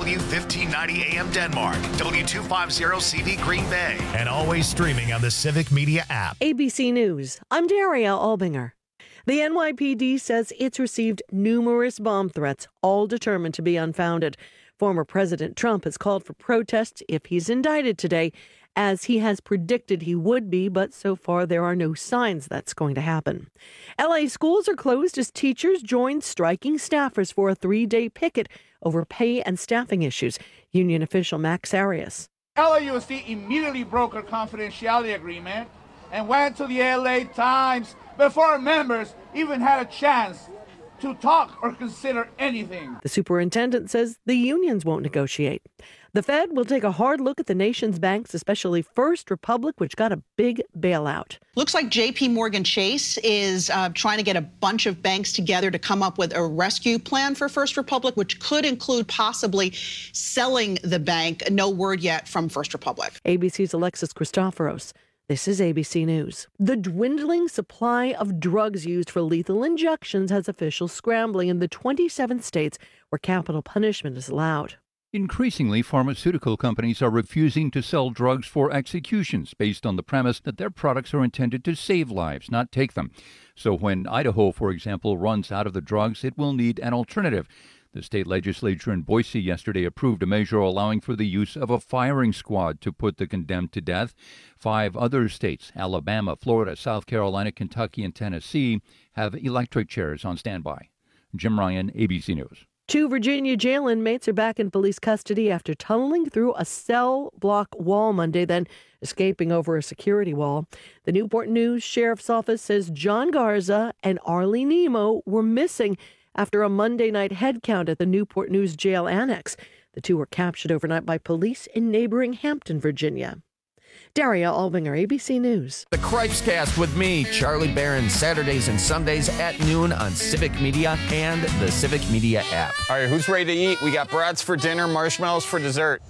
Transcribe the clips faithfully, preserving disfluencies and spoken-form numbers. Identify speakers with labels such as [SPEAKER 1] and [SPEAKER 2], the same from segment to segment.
[SPEAKER 1] W fifteen ninety A M Denmark, W two fifty C V Green Bay, and always streaming on the Civic Media app.
[SPEAKER 2] A B C News, I'm Daria Albinger. The N Y P D says it's received numerous bomb threats, all determined to be unfounded. Former President Trump has called for protests if he's indicted today, as he has predicted he would be, but so far there are no signs that's going to happen. L A schools are closed as teachers join striking staffers for a three-day picket over pay and staffing issues. Union official Max Arias.
[SPEAKER 3] L A U S D immediately broke our confidentiality agreement and went to the L A Times before our members even had a chance to talk or consider anything.
[SPEAKER 2] The superintendent says the unions won't negotiate. The Fed will take a hard look at the nation's banks, especially First Republic, which got a big bailout.
[SPEAKER 4] Looks like J P Morgan Chase is uh, trying to get a bunch of banks together to come up with a rescue plan for First Republic, which could include possibly selling the bank. No word yet from First Republic.
[SPEAKER 2] A B C's Alexis Christoforos. This is A B C News. The dwindling supply of drugs used for lethal injections has officials scrambling in the twenty-seven states where capital punishment is allowed.
[SPEAKER 5] Increasingly, pharmaceutical companies are refusing to sell drugs for executions based on the premise that their products are intended to save lives, not take them. So when Idaho, for example, runs out of the drugs, it will need an alternative. The state legislature in Boise yesterday approved a measure allowing for the use of a firing squad to put the condemned to death. Five other states, Alabama, Florida, South Carolina, Kentucky, and Tennessee, have electric chairs on standby. Jim Ryan, A B C News.
[SPEAKER 2] Two Virginia jail inmates are back in police custody after tunneling through a cell block wall Monday, then escaping over a security wall. The Newport News Sheriff's Office says John Garza and Arlie Nemo were missing after a Monday night head count at the Newport News Jail Annex. The two were captured overnight by police in neighboring Hampton, Virginia. Daria Albinger, A B C News.
[SPEAKER 6] The Cripes Cast with me, Charlie Barron, Saturdays and Sundays at noon on Civic Media and the Civic Media app.
[SPEAKER 7] All right, who's ready to eat? We got brats for dinner, marshmallows for dessert.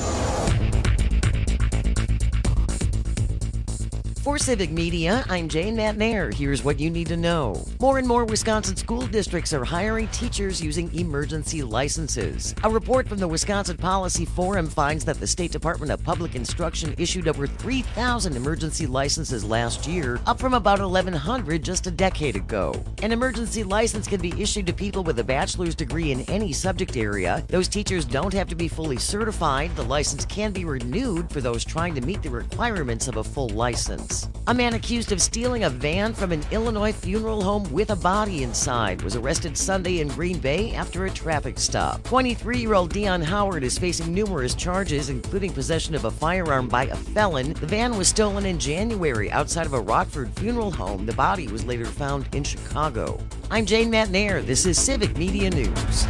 [SPEAKER 8] For Civic Media, I'm Jane Matnair. Here's what you need to know. More and more Wisconsin school districts are hiring teachers using emergency licenses. A report from the Wisconsin Policy Forum finds that the State Department of Public Instruction issued over three thousand emergency licenses last year, up from about eleven hundred just a decade ago. An emergency license can be issued to people with a bachelor's degree in any subject area. Those teachers don't have to be fully certified. The license can be renewed for those trying to meet the requirements of a full license. A man accused of stealing a van from an Illinois funeral home with a body inside was arrested Sunday in Green Bay after a traffic stop. twenty-three-year-old Dion Howard is facing numerous charges, including possession of a firearm by a felon. The van was stolen in January outside of a Rockford funeral home. The body was later found in Chicago. I'm Jane Matnair. This is Civic Media News.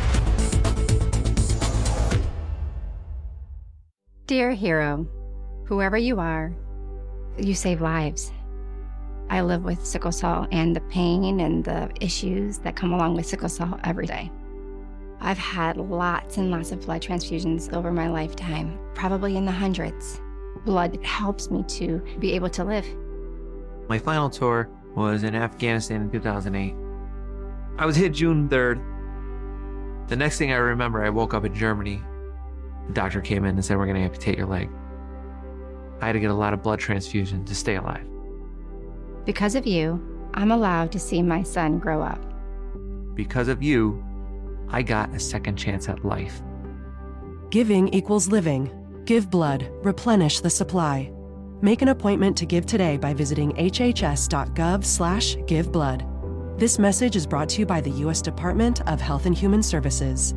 [SPEAKER 9] Dear hero, whoever you are, you save lives. I live with sickle cell and the pain and the issues that come along with sickle cell every day. I've had lots and lots of blood transfusions over my lifetime, probably in the hundreds. Blood helps me to be able to live.
[SPEAKER 10] My final tour was in Afghanistan in two thousand eight. I was hit June third. The next thing I remember, I woke up in Germany. The doctor came in and said, "We're going to amputate your leg." I had to get a lot of blood transfusion to stay alive.
[SPEAKER 9] Because of you, I'm allowed to see my son grow up.
[SPEAKER 10] Because of you, I got a second chance at life.
[SPEAKER 11] Giving equals living. Give blood. Replenish the supply. Make an appointment to give today by visiting hhs.gov slash give blood. This message is brought to you by the U S Department of Health and Human Services.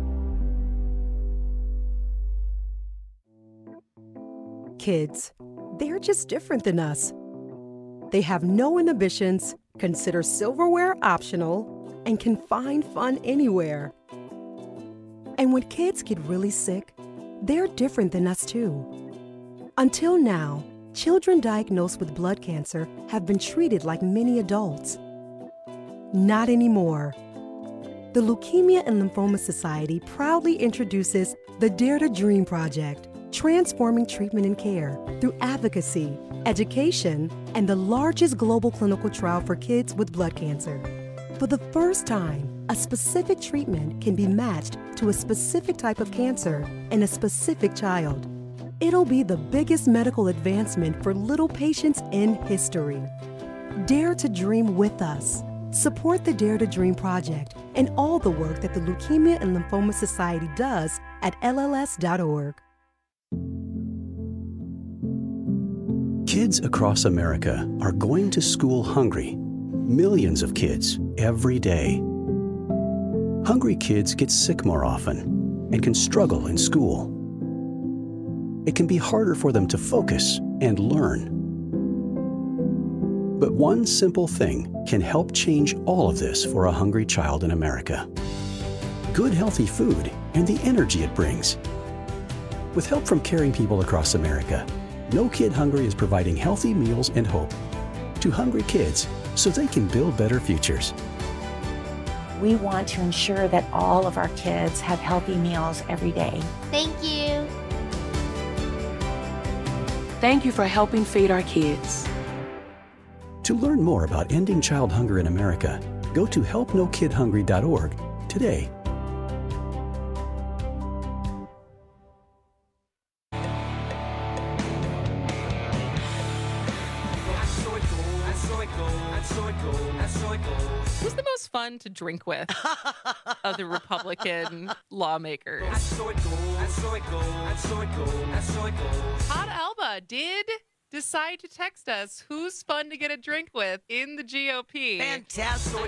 [SPEAKER 12] Kids, they're just different than us. They have no inhibitions, consider silverware optional, and can find fun anywhere. And when kids get really sick, they're different than us too. Until now, children diagnosed with blood cancer have been treated like many adults. Not anymore. The Leukemia and Lymphoma Society proudly introduces the Dare to Dream Project, transforming treatment and care through advocacy, education, and the largest global clinical trial for kids with blood cancer. For the first time, a specific treatment can be matched to a specific type of cancer in a specific child. It'll be the biggest medical advancement for little patients in history. Dare to dream with us. Support the Dare to Dream Project and all the work that the Leukemia and Lymphoma Society does at L L S dot org.
[SPEAKER 13] Kids across America are going to school hungry. Millions of kids every day. Hungry kids get sick more often and can struggle in school. It can be harder for them to focus and learn. But one simple thing can help change all of this for a hungry child in America. Good, healthy food and the energy it brings. With help from caring people across America, No Kid Hungry is providing healthy meals and hope to hungry kids so they can build better futures.
[SPEAKER 14] We want to ensure that all of our kids have healthy meals every day.
[SPEAKER 15] Thank you.
[SPEAKER 11] Thank you for helping feed our kids.
[SPEAKER 13] To learn more about ending child hunger in America, go to help no kid hungry dot org today.
[SPEAKER 16] Who's the most fun to drink with of the Republican lawmakers? Todd Alba did decide to text us who's fun to get a drink with in the G O P.
[SPEAKER 8] Fantastic.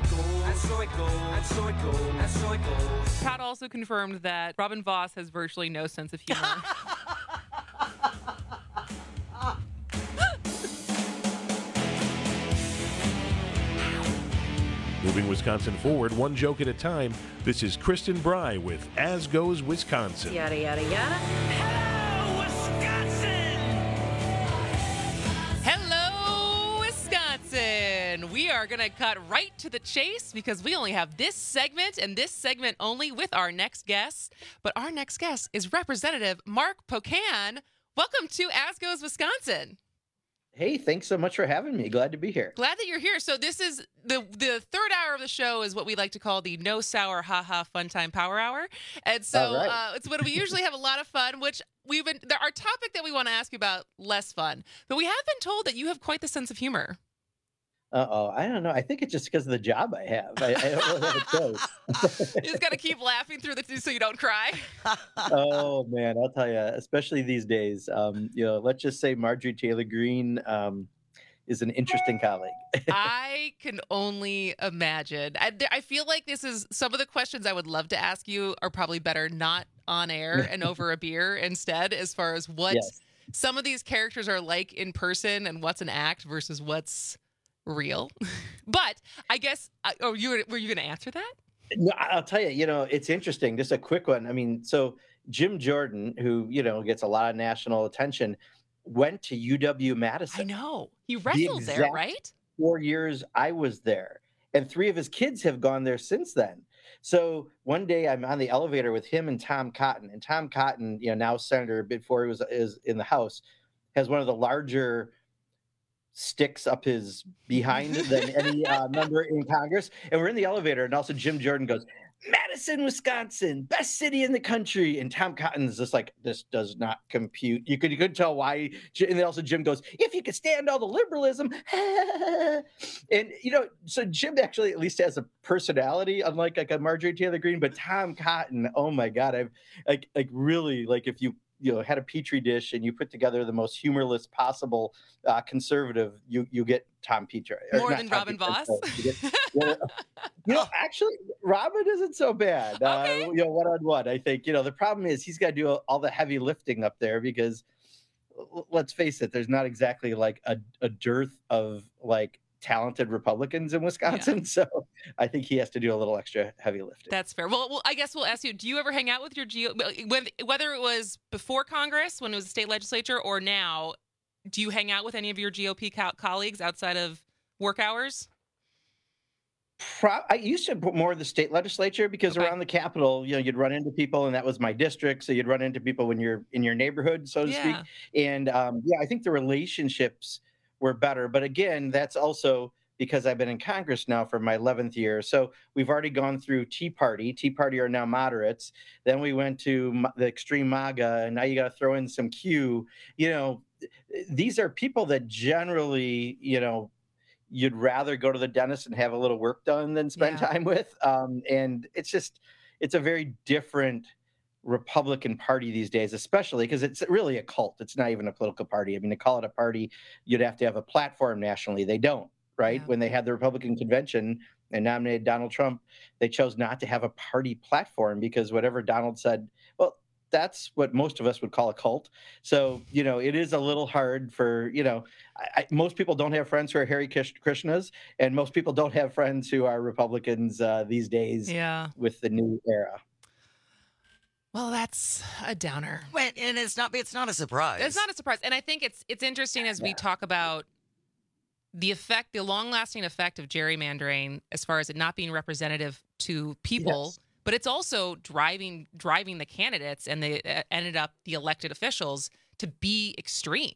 [SPEAKER 16] Todd also confirmed that Robin Voss has virtually no sense of humor.
[SPEAKER 17] Moving Wisconsin forward, one joke at a time. This is Kristen Bry with As Goes Wisconsin.
[SPEAKER 2] Yada, yada, yada.
[SPEAKER 16] Hello, Wisconsin! Hello, Wisconsin! We are going to cut right to the chase because we only have this segment and this segment only with our next guest. But our next guest is Representative Mark Pocan. Welcome to As Goes Wisconsin.
[SPEAKER 18] Hey, thanks so much for having me. Glad to be here.
[SPEAKER 16] Glad that you're here. So this is the the third hour of the show is what we like to call the no sour haha fun time power hour. And so
[SPEAKER 18] right.
[SPEAKER 16] uh, it's when we usually have a lot of fun, which we've been there, our topic that we want to ask you about less fun. But we have been told that you have quite the sense of humor.
[SPEAKER 18] Uh-oh, I don't know. I think it's just because of the job I have. I, I don't really have a choice.
[SPEAKER 16] You just got to keep laughing through the so you don't cry.
[SPEAKER 18] Oh, man, I'll tell you, especially these days, um, you know, let's just say Marjorie Taylor Greene um, is an interesting colleague.
[SPEAKER 16] I can only imagine. I, I feel like this is some of the questions I would love to ask you are probably better not on air and over a beer instead, as far as what yes. some of these characters are like in person and what's an act versus what's real. But I guess, oh, you were, were you going to answer that?
[SPEAKER 18] No, I'll tell you, you know, it's interesting. Just a quick one. I mean, so Jim Jordan, who, you know, gets a lot of national attention, went to U W Madison.
[SPEAKER 16] I know. He wrestled the there, right?
[SPEAKER 18] Four years I was there. And three of his kids have gone there since then. So one day I'm on the elevator with him and Tom Cotton. And Tom Cotton, you know, now senator before he was is in the House, has one of the larger sticks up his behind than any uh, member in Congress. And we're in the elevator, and also Jim Jordan goes, Madison, Wisconsin, best city in the country. And Tom Cotton's just like, this does not compute. You could you could tell why. And then also Jim goes, if you could stand all the liberalism. And, you know, so Jim actually at least has a personality, unlike like a Marjorie Taylor Greene. But Tom Cotton, oh my God, I've like like really like if you you know, had a petri dish and you put together the most humorless possible uh, conservative, you you get Tom Petrie.
[SPEAKER 16] More than
[SPEAKER 18] Tom
[SPEAKER 16] Robin
[SPEAKER 18] Petrie,
[SPEAKER 16] Voss?
[SPEAKER 18] you, get, you, know, you know, actually, Robin isn't so bad.
[SPEAKER 16] Okay.
[SPEAKER 18] Uh, you know, one-on-one, I think. You know, the problem is he's got to do all the heavy lifting up there because, let's face it, there's not exactly like a, a dearth of like talented Republicans in Wisconsin. Yeah. So I think he has to do a little extra heavy lifting.
[SPEAKER 16] That's fair. Well, well, I guess we'll ask you, do you ever hang out with your G O P, whether it was before Congress, when it was the state legislature, or now, do you hang out with any of your G O P co- colleagues outside of work hours?
[SPEAKER 18] Pro- I used to put more of the state legislature because okay. around the Capitol, you know, you'd run into people, and that was my district. So you'd run into people when you're in your neighborhood, so to yeah. speak. And um, yeah, I think the relationships were better. But again, that's also because I've been in Congress now for my eleventh year. So we've already gone through Tea Party. Tea Party are now moderates. Then we went to m- the extreme MAGA, and now you got to throw in some Q. You know, these are people that generally, you know, you'd rather go to the dentist and have a little work done than spend
[SPEAKER 16] Yeah.
[SPEAKER 18] time with. Um, and it's just, it's a very different Republican Party these days, especially because it's really a cult. It's not even a political party. I mean, to call it a party, you'd have to have a platform nationally. They don't, right?
[SPEAKER 16] Yeah.
[SPEAKER 18] When they had the Republican convention and nominated Donald Trump, they chose not to have a party platform because whatever Donald said, well, that's what most of us would call a cult. So, you know, it is a little hard for, you know, I, I, most people don't have friends who are Hare Krishnas, and most people don't have friends who are Republicans uh, these days
[SPEAKER 16] Yeah.
[SPEAKER 18] with the new era.
[SPEAKER 16] Well, that's a downer.
[SPEAKER 8] Well, and it's not it's not a surprise.
[SPEAKER 16] It's not a surprise. And I think it's it's interesting as we talk about the effect, the long-lasting effect of gerrymandering as far as it not being representative to people.
[SPEAKER 18] Yes.
[SPEAKER 16] But it's also driving driving the candidates and they uh, ended up the elected officials to be extreme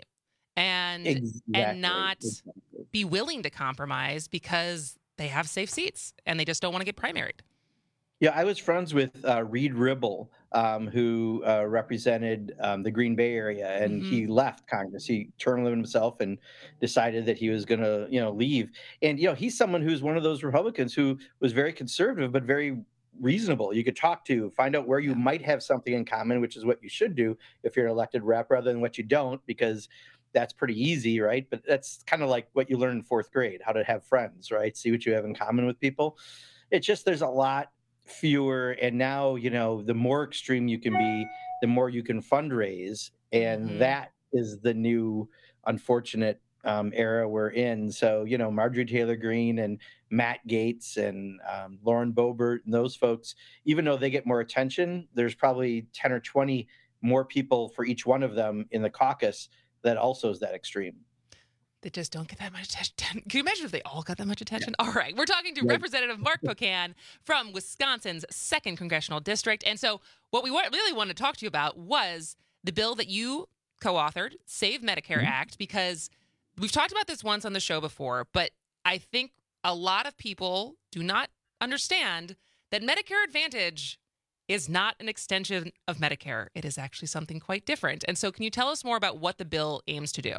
[SPEAKER 16] and
[SPEAKER 18] Exactly.
[SPEAKER 16] and not
[SPEAKER 18] Exactly.
[SPEAKER 16] be willing to compromise because they have safe seats and they just don't want to get primaried.
[SPEAKER 18] Yeah, I was friends with uh, Reed Ribble, um, who uh, represented um, the Green Bay area, and he left Congress. He term limited himself and decided that he was going to, you know, leave. And you know, he's someone who's one of those Republicans who was very conservative but very reasonable. You could talk to, find out where you might have something in common, which is what you should do if you're an elected rep, rather than what you don't, because that's pretty easy, right? But that's kind of like what you learn in fourth grade, how to have friends, right? See what you have in common with people. It's just there's a lot fewer, and now, you know, the more extreme you can be, the more you can fundraise, and
[SPEAKER 16] Mhm.
[SPEAKER 18] that is the new unfortunate um, era we're in. So, you know, Marjorie Taylor Greene and Matt Gaetz and um, Lauren Boebert and those folks, even though they get more attention, there's probably ten or twenty more people for each one of them in the caucus that also is that extreme.
[SPEAKER 16] They just don't get that much attention. Can you imagine if they all got that much attention? All right. We're talking to
[SPEAKER 18] Yeah.
[SPEAKER 16] Representative Mark Pocan from Wisconsin's second Congressional District. And so what we wa- really wanted to talk to you about was the bill that you co-authored, Save Medicare
[SPEAKER 18] Mhm.
[SPEAKER 16] Act, because we've talked about this once on the show before, but I think a lot of people do not understand that Medicare Advantage is not an extension of Medicare. It is actually something quite different. And so can you tell us more about what the bill aims to do?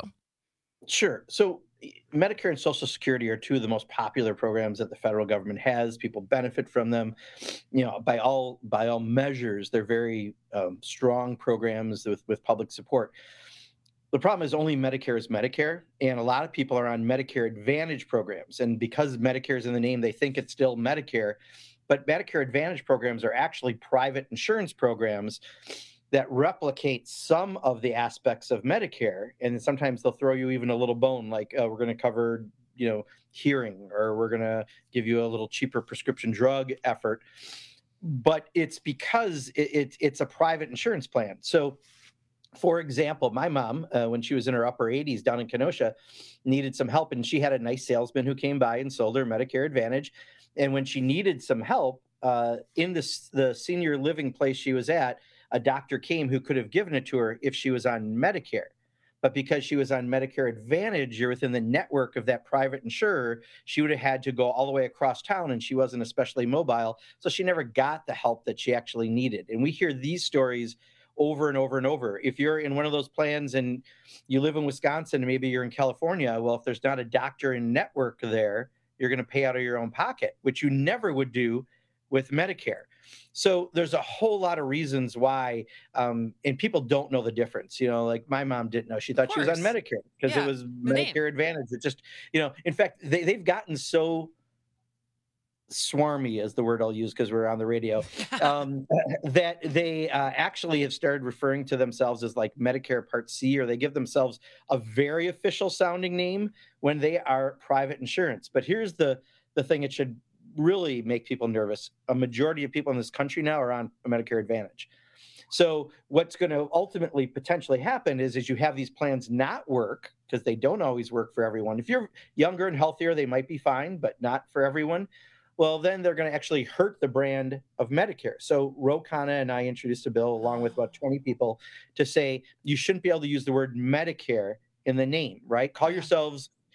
[SPEAKER 18] Sure. So Medicare and Social Security are two of the most popular programs that the federal government has. People benefit from them. You know, by all by all measures, they're very um, strong programs with, with public support. The problem is only Medicare is Medicare, and a lot of people are on Medicare Advantage programs. And because Medicare is in the name, they think it's still Medicare. But Medicare Advantage programs are actually private insurance programs that replicate some of the aspects of Medicare. And sometimes they'll throw you even a little bone, like uh, we're going to cover, you know, hearing, or we're going to give you a little cheaper prescription drug effort. But it's because it, it, it's a private insurance plan. So, for example, my mom, uh, when she was in her upper eighties down in Kenosha, needed some help. And she had a nice salesman who came by and sold her Medicare Advantage. And when she needed some help uh, in this, the senior living place she was at, a doctor came who could have given it to her if she was on Medicare. But because she was on Medicare Advantage, you're within the network of that private insurer, she would have had to go all the way across town, and she wasn't especially mobile. So she never got the help that she actually needed. And we hear these stories over and over and over. If you're in one of those plans and you live in Wisconsin, and maybe you're in California, well, if there's not a doctor in network there, you're going to pay out of your own pocket, which you never would do with Medicare. So there's a whole lot of reasons why, um, and people don't know the difference. You know, like my mom didn't know. She thought she was on Medicare because
[SPEAKER 16] Yeah,
[SPEAKER 18] it was
[SPEAKER 16] the name.
[SPEAKER 18] Medicare Advantage. It just, you know, in fact, they, they've gotten so swarmy, is the word I'll use because we're on the radio, um, that they uh, actually have started referring to themselves as like Medicare Part C, or they give themselves a very official sounding name when they are private insurance. But here's the the thing it should really make people nervous. A majority of people in this country now are on Medicare Advantage. So what's going to ultimately potentially happen is, is you have these plans not work, because they don't always work for everyone. If you're younger and healthier, they might be fine, but not for everyone. Well, then they're going to actually hurt the brand of Medicare. So Ro Khanna and I introduced a bill along with about twenty people to say you shouldn't be able to use the word Medicare in the name, right? Call yourselves,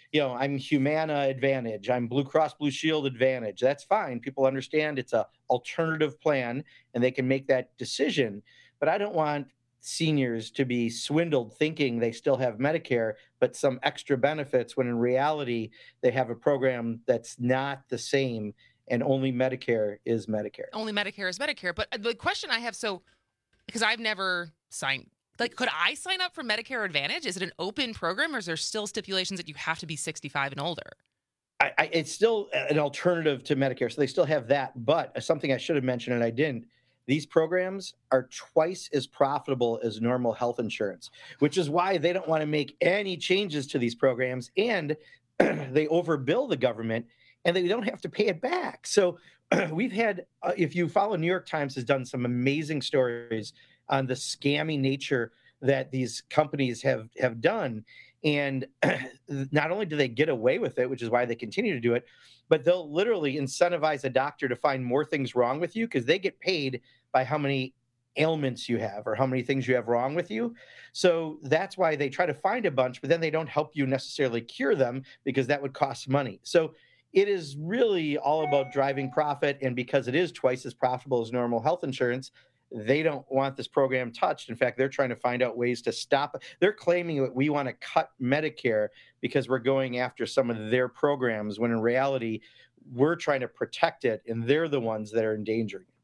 [SPEAKER 18] you know, I'm Humana Advantage, I'm Blue Cross Blue Shield Advantage. That's fine. People understand it's a alternative plan and they can make that decision. But I don't want seniors to be swindled thinking they still have Medicare, but some extra benefits when in reality they have a program that's not the same and only Medicare is Medicare.
[SPEAKER 16] Only Medicare is Medicare. But the question I have, so because I've never signed, like, could I sign up for Medicare Advantage? Is it an open program or is there still stipulations that you have to be sixty-five and older?
[SPEAKER 18] I, I, it's still an alternative to Medicare. So they still have that. But something I should have mentioned and I didn't, these programs are twice as profitable as normal health insurance, which is why they don't want to make any changes to these programs. And they overbill the government and they don't have to pay it back. So we've had, uh, if you follow, New York Times has done some amazing stories on the scammy nature that these companies have, have done. And not only do they get away with it, which is why they continue to do it, but they'll literally incentivize a doctor to find more things wrong with you because they get paid by how many ailments you have or how many things you have wrong with you. So that's why they try to find a bunch, but then they don't help you necessarily cure them because that would cost money. So it is really all about driving profit. And because it is twice as profitable as normal health insurance, they don't want this program touched. In fact, they're trying to find out ways to stop it. They're claiming that we want to cut Medicare because we're going after some of their programs, when in reality, we're trying to protect it, and they're the ones that are endangering it.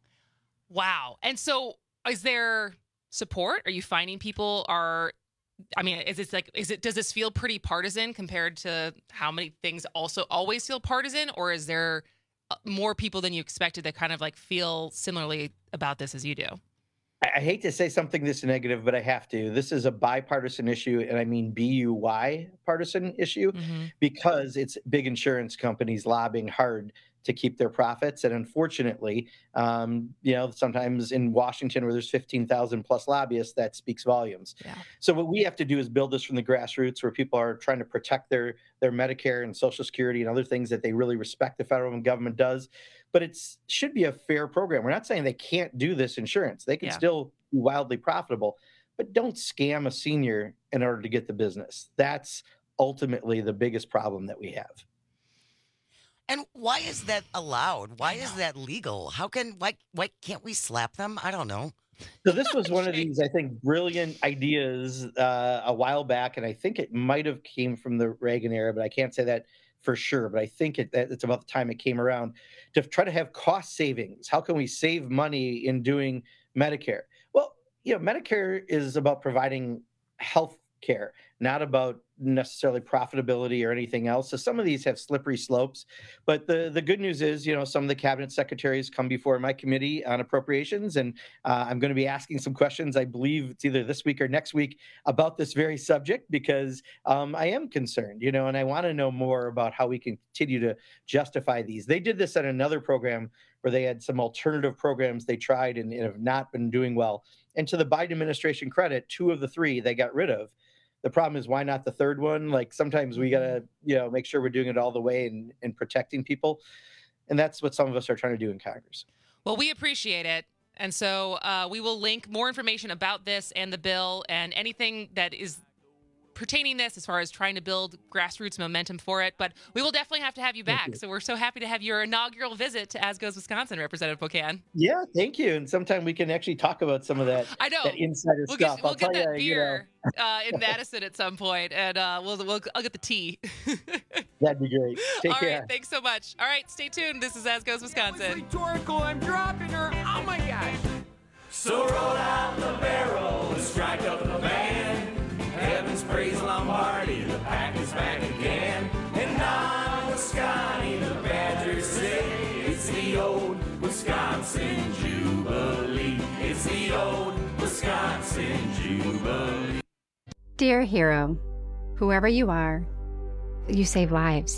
[SPEAKER 16] Wow. And so is there support? Are you finding people are, I mean, is this like, is it, does this feel pretty partisan compared to how many things also always feel partisan? Or is there more people than you expected that kind of like feel similarly about this as you do?
[SPEAKER 18] I hate to say something this negative, but I have to. This is a bipartisan issue, and I mean B U Y partisan issue, mm-hmm. because it's big insurance companies lobbying hard to keep their profits. And unfortunately, um, you know, sometimes in Washington where there's fifteen thousand plus lobbyists, that speaks volumes. Yeah. So what we have to do is build this from the grassroots, where people are trying to protect their, their Medicare and Social Security and other things that they really respect the federal government does. But it should be a fair program. We're not saying they can't do this insurance. They can yeah. still be wildly profitable, but don't scam a senior in order to get the business. That's ultimately the biggest problem that we have.
[SPEAKER 8] And why is that allowed? Why is that legal? How can, why, why can't we slap them? I don't know.
[SPEAKER 18] So this was one of these, I think, brilliant ideas uh, a while back, and I think it might have came from the Reagan era, but I can't say that for sure. But I think it, it's about the time it came around to try to have cost savings. How can we save money in doing Medicare? Well, you know, Medicare is about providing health care, not about necessarily profitability or anything else. So some of these have slippery slopes, but the, the good news is, you know, some of the cabinet secretaries come before my committee on appropriations, and uh, I'm going to be asking some questions, I believe it's either this week or next week, about this very subject, because um, I am concerned, you know, and I want to know more about how we can continue to justify these. They did this on another program where they had some alternative programs they tried and, and have not been doing well. And to the Biden administration credit, two of the three they got rid of. The problem is, why not the third one? Like, sometimes we got to, you know, make sure we're doing it all the way and, and protecting people. And that's what some of us are trying to do in Congress.
[SPEAKER 16] Well, we appreciate it. And so uh, we will link more information about this and the bill and anything that is pertaining this as far as trying to build grassroots momentum for it. But we will definitely have to have you back. You. So we're so happy to have your inaugural visit to As Goes Wisconsin, Representative Pocan.
[SPEAKER 18] Yeah, thank you. And sometime we can actually talk about some of that,
[SPEAKER 16] I know.
[SPEAKER 18] that insider
[SPEAKER 16] we'll
[SPEAKER 18] stuff.
[SPEAKER 16] Get, we'll
[SPEAKER 18] I'll
[SPEAKER 16] get
[SPEAKER 18] tell
[SPEAKER 16] that
[SPEAKER 18] you,
[SPEAKER 16] beer
[SPEAKER 18] you know.
[SPEAKER 16] uh, in Madison at some point, and uh, we'll, we'll I'll get the tea.
[SPEAKER 18] That'd be great. Take
[SPEAKER 16] All
[SPEAKER 18] care.
[SPEAKER 16] right, thanks so much. All right, stay tuned. This is As Goes Wisconsin.
[SPEAKER 15] Rhetorical, I'm dropping her. Oh my gosh.
[SPEAKER 19] So roll out the barrel and strike up the band. Heavens praise Lombardi, the pack is back again. And on Wisconsin, the Badgers say it's the old Wisconsin Jubilee. It's the old Wisconsin Jubilee.
[SPEAKER 9] Dear hero, whoever you are, you save lives.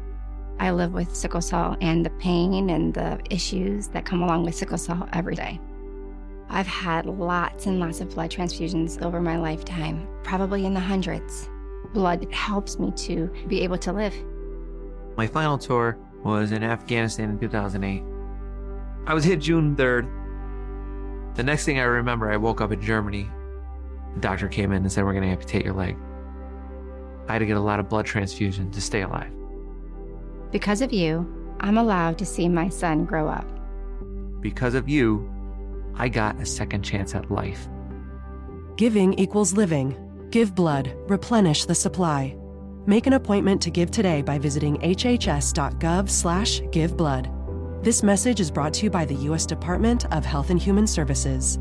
[SPEAKER 9] I live with sickle cell and the pain and the issues that come along with sickle cell every day. I've had lots and lots of blood transfusions over my lifetime, probably in the hundreds. Blood helps me to be able to live.
[SPEAKER 10] My final tour was in Afghanistan in two thousand eight. I was hit June third. The next thing I remember, I woke up in Germany. The doctor came in and said, we're going to amputate your leg. I had to get a lot of blood transfusion to stay alive.
[SPEAKER 9] Because of you, I'm allowed to see my son grow up.
[SPEAKER 10] Because of you, I got a second chance at life.
[SPEAKER 11] Giving equals living. Give blood. Replenish the supply. Make an appointment to give today by visiting hhs.gov slash give blood. This message is brought to you by the U S Department of Health and Human Services.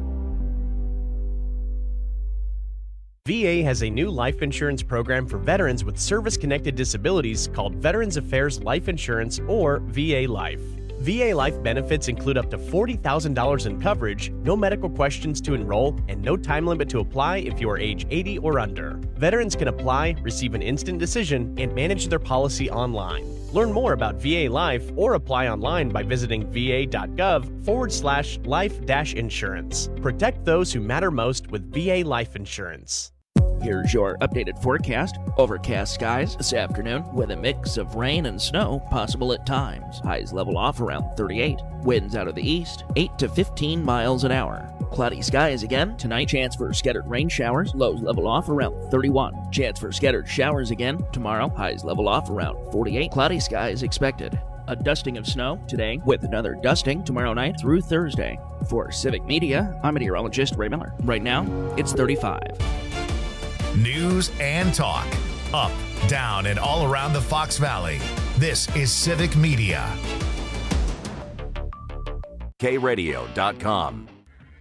[SPEAKER 20] V A has a new life insurance program for veterans with service-connected disabilities called Veterans Affairs Life Insurance, or V A Life. V A Life benefits include up to forty thousand dollars in coverage, no medical questions to enroll, and no time limit to apply if you are age eighty or under. Veterans can apply, receive an instant decision, and manage their policy online. Learn more about V A Life or apply online by visiting va.gov forward slash life dash insurance. Protect those who matter most with V A Life Insurance.
[SPEAKER 21] Here's your updated forecast. Overcast skies this afternoon with a mix of rain and snow possible at times. Highs level off around thirty-eight. Winds out of the east, eight to fifteen miles an hour. Cloudy skies again. Tonight, chance for scattered rain showers. Lows level off around thirty-one. Chance for scattered showers again. Tomorrow, highs level off around forty-eight. Cloudy skies expected. A dusting of snow today with another dusting tomorrow night through Thursday. For Civic Media, I'm meteorologist Ray Miller. Right now, it's thirty-five.
[SPEAKER 1] News and talk. Up, down, and all around the Fox Valley. This is Civic Media.
[SPEAKER 22] K radio dot com.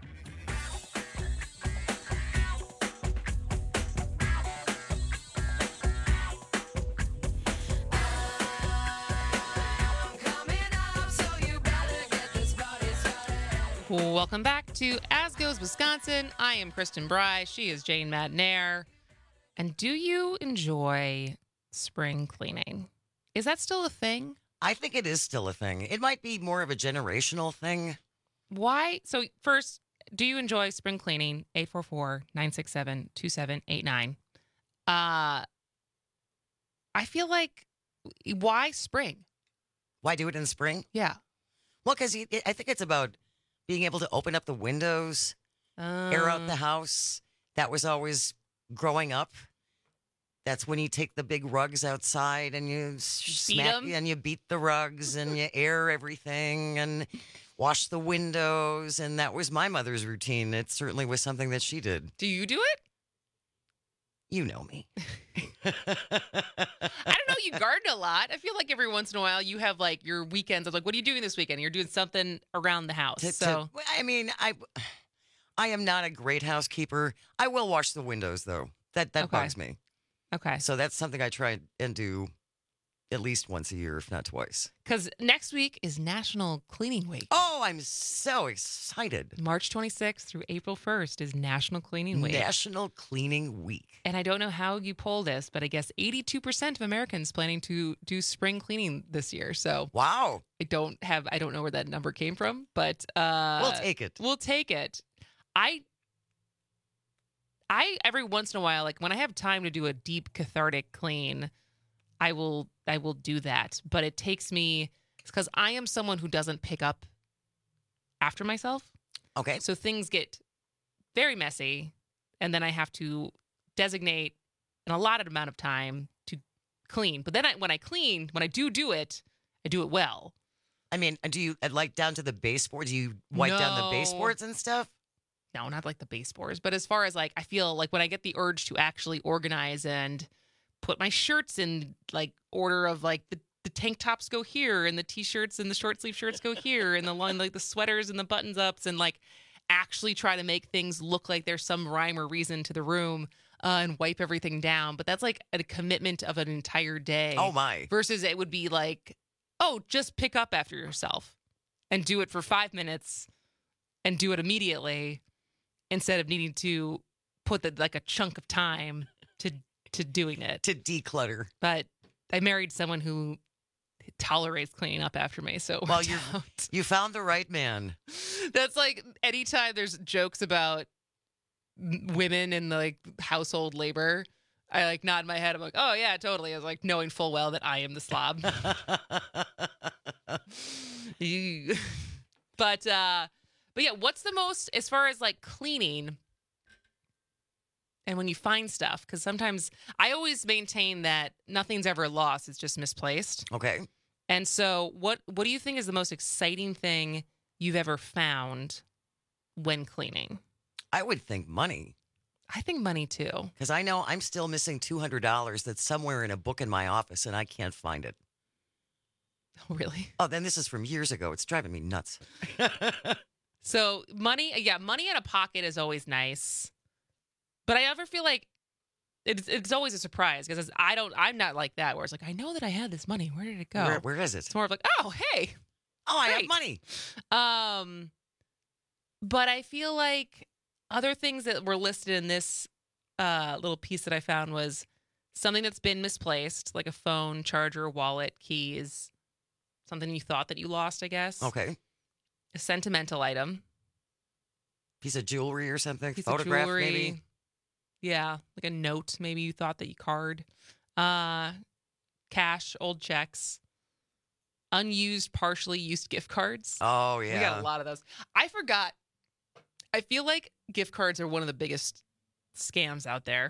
[SPEAKER 16] Welcome back to As Goes Wisconsin. I am Kristen Bry. She is Jane Madnair. And do you enjoy spring cleaning? Is that still a thing?
[SPEAKER 8] I think it is still a thing. It might be more of a generational thing.
[SPEAKER 16] Why? So first, do you enjoy spring cleaning? eight four four, nine six seven, two seven eight nine. Uh, I feel like, why spring?
[SPEAKER 8] Why do it in spring?
[SPEAKER 16] Yeah.
[SPEAKER 8] Well, because I think it's about being able to open up the windows, uh, air out the house. That was always growing up. That's when you take the big rugs outside and you smack and you beat the rugs and you air everything and wash the windows. And that was my mother's routine. It certainly was something that she did.
[SPEAKER 16] Do you do it?
[SPEAKER 8] You know me.
[SPEAKER 16] I don't know. You garden a lot. I feel like every once in a while you have like your weekends of like, what are you doing this weekend? You're doing something around the house.
[SPEAKER 8] To,
[SPEAKER 16] so
[SPEAKER 8] to, I mean, I I am not a great housekeeper. I will wash the windows though. That that
[SPEAKER 16] okay.
[SPEAKER 8] bugs me.
[SPEAKER 16] Okay.
[SPEAKER 8] So that's something I try and do at least once a year, if not twice.
[SPEAKER 16] Because next week is National Cleaning Week.
[SPEAKER 8] Oh, I'm so excited.
[SPEAKER 16] March twenty-sixth through April first is National Cleaning Week.
[SPEAKER 8] National Cleaning Week.
[SPEAKER 16] And I don't know how you poll this, but I guess eighty-two percent of Americans planning to do spring cleaning this year. So
[SPEAKER 8] wow.
[SPEAKER 16] I don't have, I don't know where that number came from, but uh,
[SPEAKER 8] we'll take it.
[SPEAKER 16] We'll take it. I I, every once in a while, like when I have time to do a deep cathartic clean, I will, I will do that. But it takes me, it's because I am someone who doesn't pick up after myself.
[SPEAKER 8] Okay.
[SPEAKER 16] So things get very messy, and then I have to designate an allotted amount of time to clean. But then I, when I clean, when I do do it, I do it well.
[SPEAKER 8] I mean, do you like down to the baseboards? Do you wipe
[SPEAKER 16] no.
[SPEAKER 8] down the baseboards and stuff?
[SPEAKER 16] No, not like the baseboards, but as far as like, I feel like when I get the urge to actually organize and put my shirts in like order of like the, the tank tops go here and the t-shirts and the short sleeve shirts go here and the line, like the sweaters and the buttons ups and like actually try to make things look like there's some rhyme or reason to the room uh, and wipe everything down. But that's like a commitment of an entire day.
[SPEAKER 8] Oh my.
[SPEAKER 16] Versus it would be like, oh, just pick up after yourself and do it for five minutes and do it immediately, instead of needing to put the, like a chunk of time to to doing it.
[SPEAKER 8] To declutter.
[SPEAKER 16] But I married someone who tolerates cleaning up after me, so
[SPEAKER 8] well, you you found the right man.
[SPEAKER 16] That's like anytime there's jokes about women and like household labor, I like nod my head. I'm like, oh yeah, totally. I was like knowing full well that I am the slob. but uh But yeah, what's the most, as far as like cleaning, and when you find stuff, because sometimes I always maintain that nothing's ever lost, it's just misplaced.
[SPEAKER 8] Okay.
[SPEAKER 16] And so what what do you think is the most exciting thing you've ever found when cleaning?
[SPEAKER 8] I would think money.
[SPEAKER 16] I think money too.
[SPEAKER 8] Because I know I'm still missing two hundred dollars that's somewhere in a book in my office and I can't find it.
[SPEAKER 16] Oh, really?
[SPEAKER 8] Oh, then this is from years ago. It's driving me nuts.
[SPEAKER 16] So money, yeah, money in a pocket is always nice. But I ever feel like it's, it's always a surprise because I don't, I'm not like that where it's like, I know that I had this money. Where did it go?
[SPEAKER 8] Where, where is it?
[SPEAKER 16] It's more of like, oh, hey.
[SPEAKER 8] Oh, I
[SPEAKER 16] great.
[SPEAKER 8] have money.
[SPEAKER 16] Um, but I feel like other things that were listed in this uh, little piece that I found was something that's been misplaced, like a phone, charger, wallet, keys, something you thought that you lost, I guess.
[SPEAKER 8] Okay.
[SPEAKER 16] A sentimental item.
[SPEAKER 8] Piece of jewelry or something?
[SPEAKER 16] Piece
[SPEAKER 8] Photograph,
[SPEAKER 16] of jewelry.
[SPEAKER 8] maybe?
[SPEAKER 16] Yeah, like a note maybe you thought that you card. Uh, cash, old checks. Unused, partially used gift cards.
[SPEAKER 8] Oh, yeah.
[SPEAKER 16] We got a lot of those. I forgot. I feel like gift cards are one of the biggest scams out there.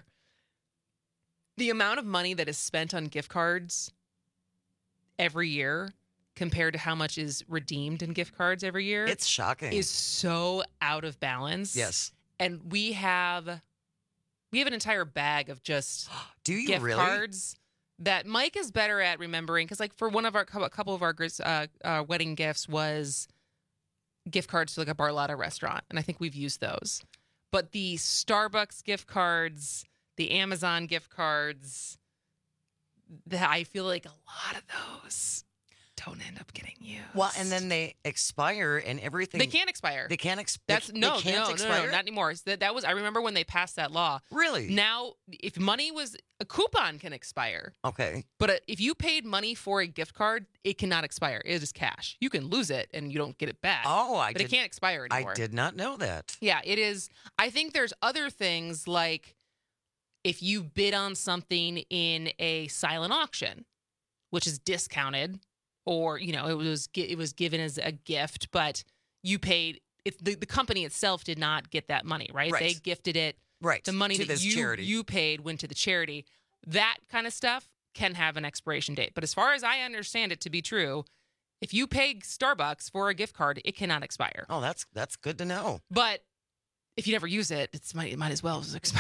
[SPEAKER 16] The amount of money that is spent on gift cards every year compared to how much is redeemed in gift cards every year.
[SPEAKER 8] It's shocking.
[SPEAKER 16] Is so out of balance.
[SPEAKER 8] Yes.
[SPEAKER 16] And we have we have an entire bag of just
[SPEAKER 8] Do you
[SPEAKER 16] gift
[SPEAKER 8] really?
[SPEAKER 16] cards that Mike is better at remembering because, like, for one of our a couple of our uh, uh, wedding gifts was gift cards to like a Barlotta restaurant, and I think we've used those. But the Starbucks gift cards, the Amazon gift cards, that I feel like a lot of those don't end up getting used.
[SPEAKER 8] Well, and then they expire and everything.
[SPEAKER 16] They can't expire.
[SPEAKER 8] They can't expire.
[SPEAKER 16] That's
[SPEAKER 8] they,
[SPEAKER 16] no,
[SPEAKER 8] they can't
[SPEAKER 16] no,
[SPEAKER 8] expire?
[SPEAKER 16] no, no, not anymore. That that was I remember when they passed that law.
[SPEAKER 8] Really?
[SPEAKER 16] Now, if money was a coupon can expire.
[SPEAKER 8] Okay.
[SPEAKER 16] But uh, if you paid money for a gift card, it cannot expire. It is cash. You can lose it and you don't get it back.
[SPEAKER 8] Oh, I
[SPEAKER 16] But
[SPEAKER 8] did,
[SPEAKER 16] it can't expire anymore.
[SPEAKER 8] I did not know that.
[SPEAKER 16] Yeah, it is. I think there's other things like if you bid on something in a silent auction, which is discounted, or you know it was it was given as a gift, but you paid. It, the the company itself did not get that money, right?
[SPEAKER 8] Right.
[SPEAKER 16] They gifted it.
[SPEAKER 8] Right.
[SPEAKER 16] The money
[SPEAKER 8] to
[SPEAKER 16] that
[SPEAKER 8] this
[SPEAKER 16] you
[SPEAKER 8] charity.
[SPEAKER 16] you paid went to the charity. That kind of stuff can have an expiration date. But as far as I understand it to be true, if you pay Starbucks for a gift card, it cannot expire.
[SPEAKER 8] Oh, that's that's good to know.
[SPEAKER 16] But if you never use it, it's might it might as well expire.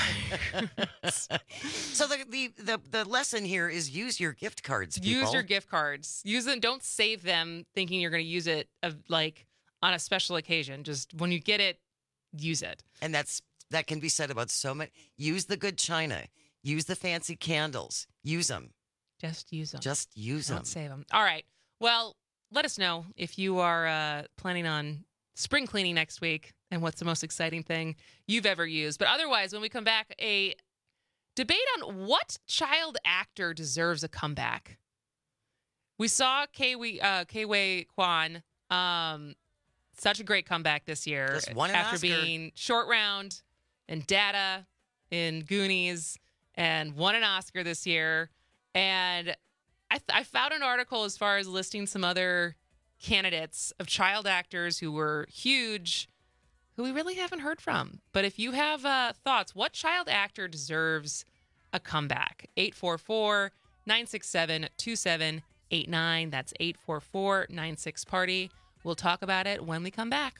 [SPEAKER 8] So the, the the the lesson here is use your gift cards. People.
[SPEAKER 16] Use your gift cards. Use them. Don't save them thinking you're going to use it uh, like on a special occasion. Just when you get it, use it.
[SPEAKER 8] And that's that can be said about so many. Use the good china. Use the fancy candles. Use them.
[SPEAKER 16] Just use them.
[SPEAKER 8] Just use
[SPEAKER 16] Don't
[SPEAKER 8] them.
[SPEAKER 16] save them. All right. Well, let us know if you are uh, planning on spring cleaning next week and what's the most exciting thing you've ever used. But otherwise, when we come back, a debate on what child actor deserves a comeback. We saw Kei uh, Kei Kwan, um, such a great comeback this year.
[SPEAKER 8] Just won an
[SPEAKER 16] after
[SPEAKER 8] Oscar.
[SPEAKER 16] being short round and Data in Goonies and won an Oscar this year. And I, th- I found an article as far as listing some other candidates of child actors who were huge, who we really haven't heard from. But if you have uh, thoughts, what child actor deserves a comeback? eight four four, nine six seven, two seven eight nine. That's eight four four, nine six, party. We'll talk about it when we come back.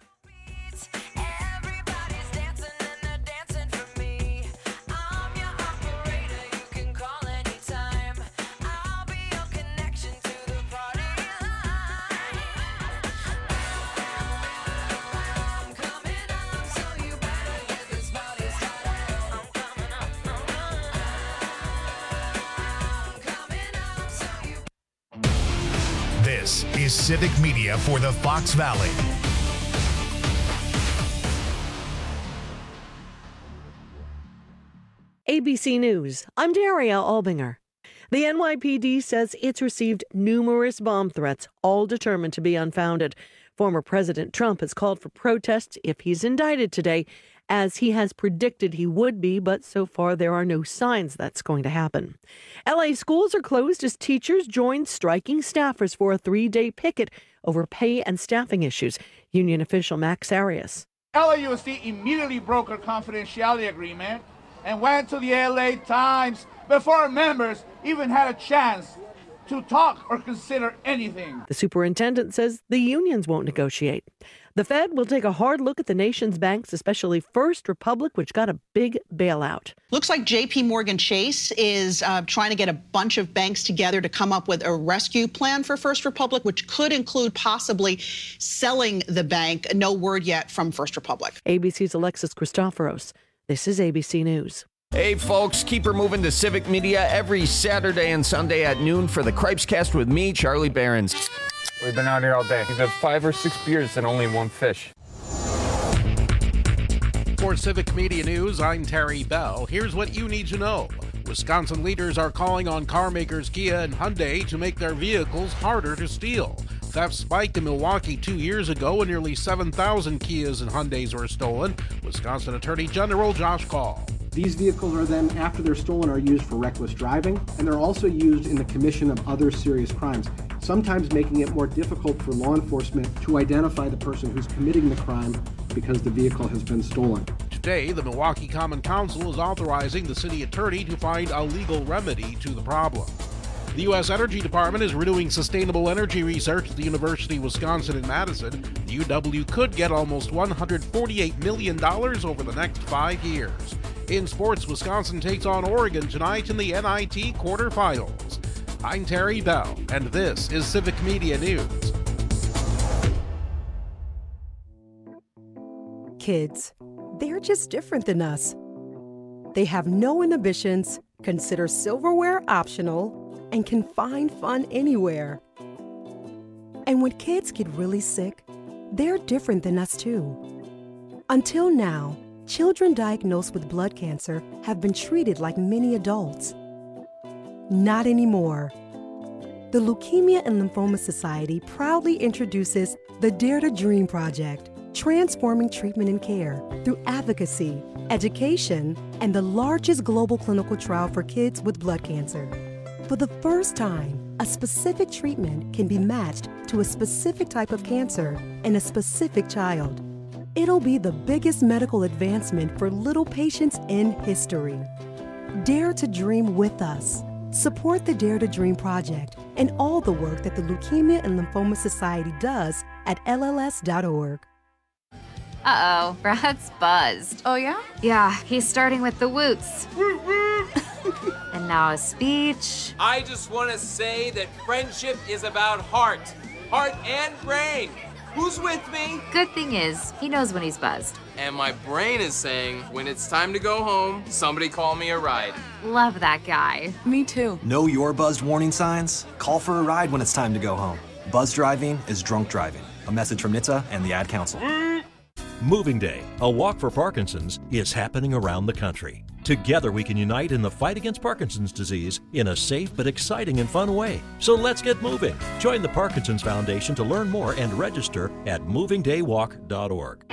[SPEAKER 1] This is Civic Media for the Fox Valley.
[SPEAKER 2] A B C News, I'm Daria Albinger. The N Y P D says it's received numerous bomb threats, all determined to be unfounded. Former President Trump has called for protests if he's indicted today, as he has predicted he would be, but so far there are no signs that's going to happen. L A schools are closed as teachers join striking staffers for a three-day picket over pay and staffing issues. Union official Max Arias.
[SPEAKER 3] L A U S D immediately broke our confidentiality agreement and went to the L A Times before members even had a chance to talk or consider anything.
[SPEAKER 2] The superintendent says the unions won't negotiate. The Fed will take a hard look at the nation's banks, especially First Republic, which got a big bailout.
[SPEAKER 4] Looks like J P Morgan Chase is uh, trying to get a bunch of banks together to come up with a rescue plan for First Republic, which could include possibly selling the bank. No word yet from First Republic.
[SPEAKER 2] A B C's Alexis Christoforos. This is A B C News.
[SPEAKER 6] Hey, folks, keep her moving to Civic Media every Saturday and Sunday at noon for the Cripes Cast with me, Charlie Behrens.
[SPEAKER 7] We've been out here all day. We've had five or six beers and only one fish.
[SPEAKER 17] For Civic Media News, I'm Terry Bell. Here's what you need to know. Wisconsin leaders are calling on car makers Kia and Hyundai to make their vehicles harder to steal. Theft spiked in Milwaukee two years ago when nearly seven thousand Kias and Hyundais were stolen. Wisconsin Attorney General Josh Kaul.
[SPEAKER 23] These vehicles are then, after they're stolen, are used for reckless driving, and they're also used in the commission of other serious crimes, sometimes making it more difficult for law enforcement to identify the person who's committing the crime because the vehicle has been stolen.
[SPEAKER 17] Today, the Milwaukee Common Council is authorizing the city attorney to find a legal remedy to the problem. The U S Energy Department is renewing sustainable energy research at the University of Wisconsin in Madison. The U W could get almost one hundred forty-eight million dollars over the next five years. In sports, Wisconsin takes on Oregon tonight in the N I T quarterfinals. I'm Terry Bell, and this is Civic Media News.
[SPEAKER 12] Kids, they're just different than us. They have no inhibitions, consider silverware optional, and can find fun anywhere. And when kids get really sick, they're different than us too. Until now, children diagnosed with blood cancer have been treated like many adults. Not anymore. The Leukemia and Lymphoma Society proudly introduces the Dare to Dream Project, transforming treatment and care through advocacy, education, and the largest global clinical trial for kids with blood cancer. For the first time, a specific treatment can be matched to a specific type of cancer in a specific child. It'll be the biggest medical advancement for little patients in history. Dare to dream with us. Support the Dare to Dream Project and all the work that the Leukemia and Lymphoma Society does at L L S dot org.
[SPEAKER 24] Uh-oh, Brad's buzzed.
[SPEAKER 25] Oh, yeah?
[SPEAKER 24] Yeah, he's starting with the woots. And now a speech.
[SPEAKER 15] I just want to say that friendship is about heart. Heart and brain. Who's with me?
[SPEAKER 24] Good thing is, he knows when he's buzzed.
[SPEAKER 15] And my brain is saying, when it's time to go home, somebody call me a ride.
[SPEAKER 24] Love that guy.
[SPEAKER 25] Me too.
[SPEAKER 26] Know your buzzed warning signs? Call for a ride when it's time to go home. Buzz driving is drunk driving. A message from N H T S A and the Ad Council.
[SPEAKER 27] Moving Day, a walk for Parkinson's, is happening around the country. Together we can unite in the fight against Parkinson's disease in a safe but exciting and fun way. So let's get moving. Join the Parkinson's Foundation to learn more and register at moving day walk dot org.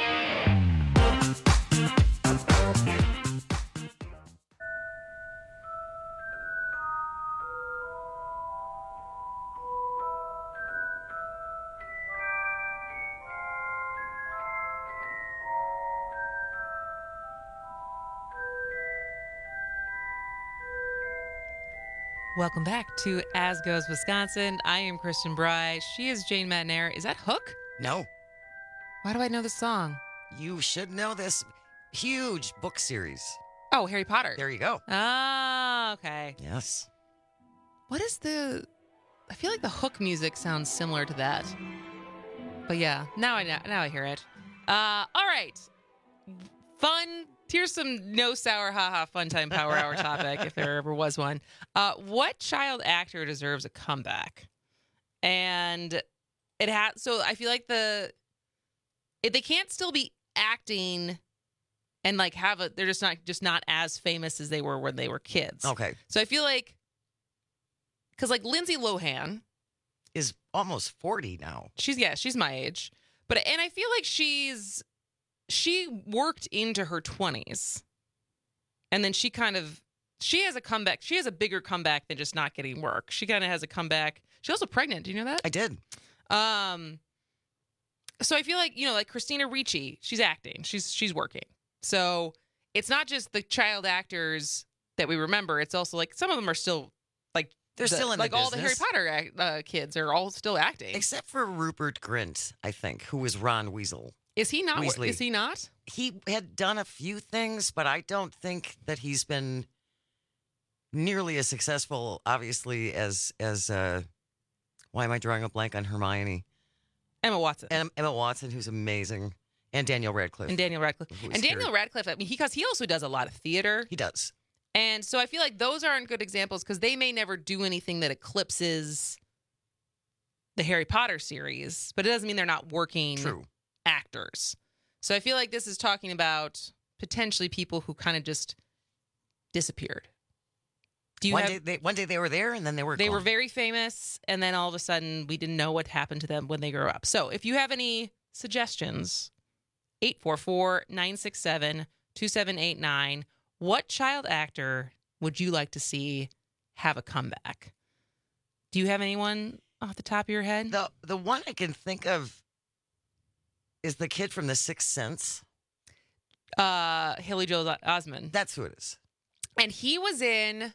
[SPEAKER 16] Welcome back to As Goes Wisconsin. I am Kristen Bry. She is Jane Matnair. Is that Hook?
[SPEAKER 8] No.
[SPEAKER 16] Why do I know this song?
[SPEAKER 8] You should know this huge book series.
[SPEAKER 16] Oh, Harry Potter.
[SPEAKER 8] There you go.
[SPEAKER 16] Ah, okay.
[SPEAKER 8] Yes.
[SPEAKER 16] What is the... I feel like the Hook music sounds similar to that. But yeah, now I now I hear it. Uh, all right. Fun... Here's some no sour haha fun time power hour topic, if there ever was one. Uh, what child actor deserves a comeback? And it has, so I feel like the, if they can't still be acting and like have a, they're just not, just not as famous as they were when they were kids.
[SPEAKER 8] Okay.
[SPEAKER 16] So I feel like, cause like Lindsay Lohan
[SPEAKER 8] is almost forty now.
[SPEAKER 16] She's, yeah, she's my age. But, and I feel like she's, she worked into her twenties, and then she kind of, she has a comeback. She has a bigger comeback than just not getting work. She kind of has a comeback. She's also pregnant. Do you know that?
[SPEAKER 8] I did.
[SPEAKER 16] Um, so I feel like, you know, like Christina Ricci, she's acting. She's, she's working. So it's not just the child actors that we remember. It's also like some of them are still like
[SPEAKER 8] They're
[SPEAKER 16] the,
[SPEAKER 8] still in
[SPEAKER 16] like
[SPEAKER 8] the
[SPEAKER 16] all the Harry
[SPEAKER 8] business.
[SPEAKER 16] Potter act, uh, kids are all still acting.
[SPEAKER 8] Except for Rupert Grint, I think, who was Ron Weasley.
[SPEAKER 16] Is he not?
[SPEAKER 8] Weasley.
[SPEAKER 16] Is he not?
[SPEAKER 8] He had done a few things, but I don't think that he's been nearly as successful, obviously, as as. Uh, why am I drawing a blank on Hermione?
[SPEAKER 16] Emma Watson.
[SPEAKER 8] Em- Emma Watson, who's amazing, and Daniel Radcliffe.
[SPEAKER 16] And Daniel Radcliffe.
[SPEAKER 8] who was
[SPEAKER 16] And Daniel
[SPEAKER 8] Harry.
[SPEAKER 16] Radcliffe, I mean, he because he also does a lot of theater.
[SPEAKER 8] He does.
[SPEAKER 16] And so I feel like those aren't good examples because they may never do anything that eclipses the Harry Potter series, but it doesn't mean they're not working
[SPEAKER 8] True.
[SPEAKER 16] actors. So I feel like this is talking about potentially people who kind of just disappeared. Do you
[SPEAKER 8] one
[SPEAKER 16] have,
[SPEAKER 8] day they one day they were there, and then they were.
[SPEAKER 16] they
[SPEAKER 8] gone.
[SPEAKER 16] were very famous, and then all of a sudden we didn't know what happened to them when they grew up. So if you have any suggestions, eight four four, nine six seven, two seven eight nine. What child actor would you like to see have a comeback? Do you have anyone off the top of your head?
[SPEAKER 8] The the one I can think of is the kid from The Sixth Sense.
[SPEAKER 16] Uh, Haley Joel Osment.
[SPEAKER 8] That's who it is.
[SPEAKER 16] And he was in,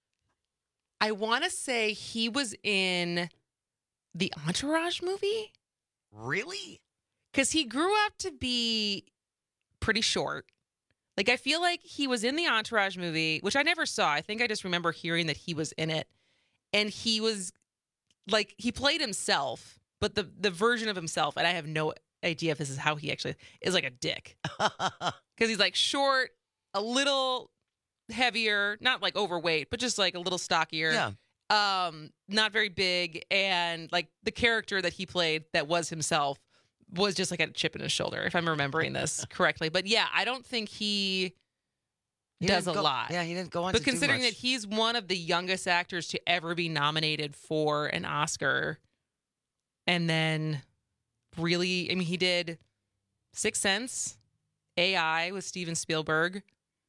[SPEAKER 16] I want to say he was in the Entourage movie.
[SPEAKER 8] Really?
[SPEAKER 16] Because he grew up to be pretty short. Like, I feel like he was in the Entourage movie, which I never saw. I think I just remember hearing that he was in it. And he was, like, he played himself, but the, the version of himself, and I have no idea if this is how he actually is, like a dick. Because he's, like, short, a little heavier, not, like, overweight, but just, like, a little stockier.
[SPEAKER 8] Yeah.
[SPEAKER 16] Um, not very big. And, like, the character that he played that was himself was just like a chip in his shoulder, if I'm remembering this correctly. But yeah, I don't think he,
[SPEAKER 8] He
[SPEAKER 16] does a
[SPEAKER 8] didn't go-
[SPEAKER 16] lot.
[SPEAKER 8] Yeah, he didn't go on
[SPEAKER 16] But
[SPEAKER 8] to do
[SPEAKER 16] considering
[SPEAKER 8] much.
[SPEAKER 16] that he's one of the youngest actors to ever be nominated for an Oscar, and then really, I mean, he did Sixth Sense, A I with Steven Spielberg.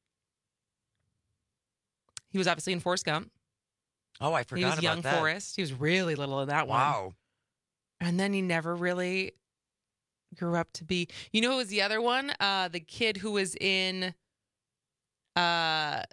[SPEAKER 16] He was obviously in Forrest Gump.
[SPEAKER 8] Oh, I
[SPEAKER 16] He
[SPEAKER 8] forgot
[SPEAKER 16] was
[SPEAKER 8] about
[SPEAKER 16] young
[SPEAKER 8] that.
[SPEAKER 16] Forrest. He was really little in that one.
[SPEAKER 8] Wow.
[SPEAKER 16] And then he never really grew up to be. You know who was the other one? Uh, the kid who was in uh,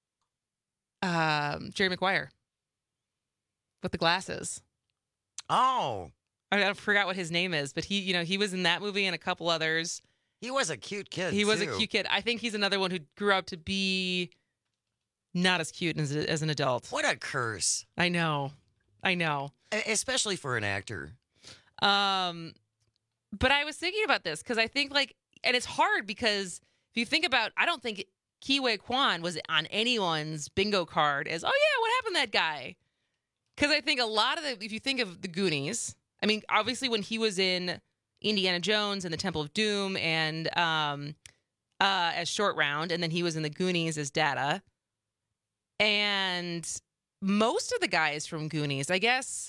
[SPEAKER 16] um, Jerry Maguire with the glasses.
[SPEAKER 8] Oh,
[SPEAKER 16] I, I forgot what his name is, but he, you know, he was in that movie and a couple others.
[SPEAKER 8] he was a cute kid.
[SPEAKER 16] He was a
[SPEAKER 8] too.
[SPEAKER 16] cute kid. I think he's another one who grew up to be not as cute as, as an adult.
[SPEAKER 8] What a curse!
[SPEAKER 16] I know. I know.
[SPEAKER 8] E- Especially for an actor.
[SPEAKER 16] Um, but I was thinking about this because I think like, and it's hard because if you think about, I don't think Ke Quan was on anyone's bingo card as, oh yeah, what happened to that guy? Because I think a lot of the, if you think of the Goonies, I mean, obviously when he was in Indiana Jones and the Temple of Doom and um, uh, as Short Round, and then he was in the Goonies as Data. And most of the guys from Goonies, I guess,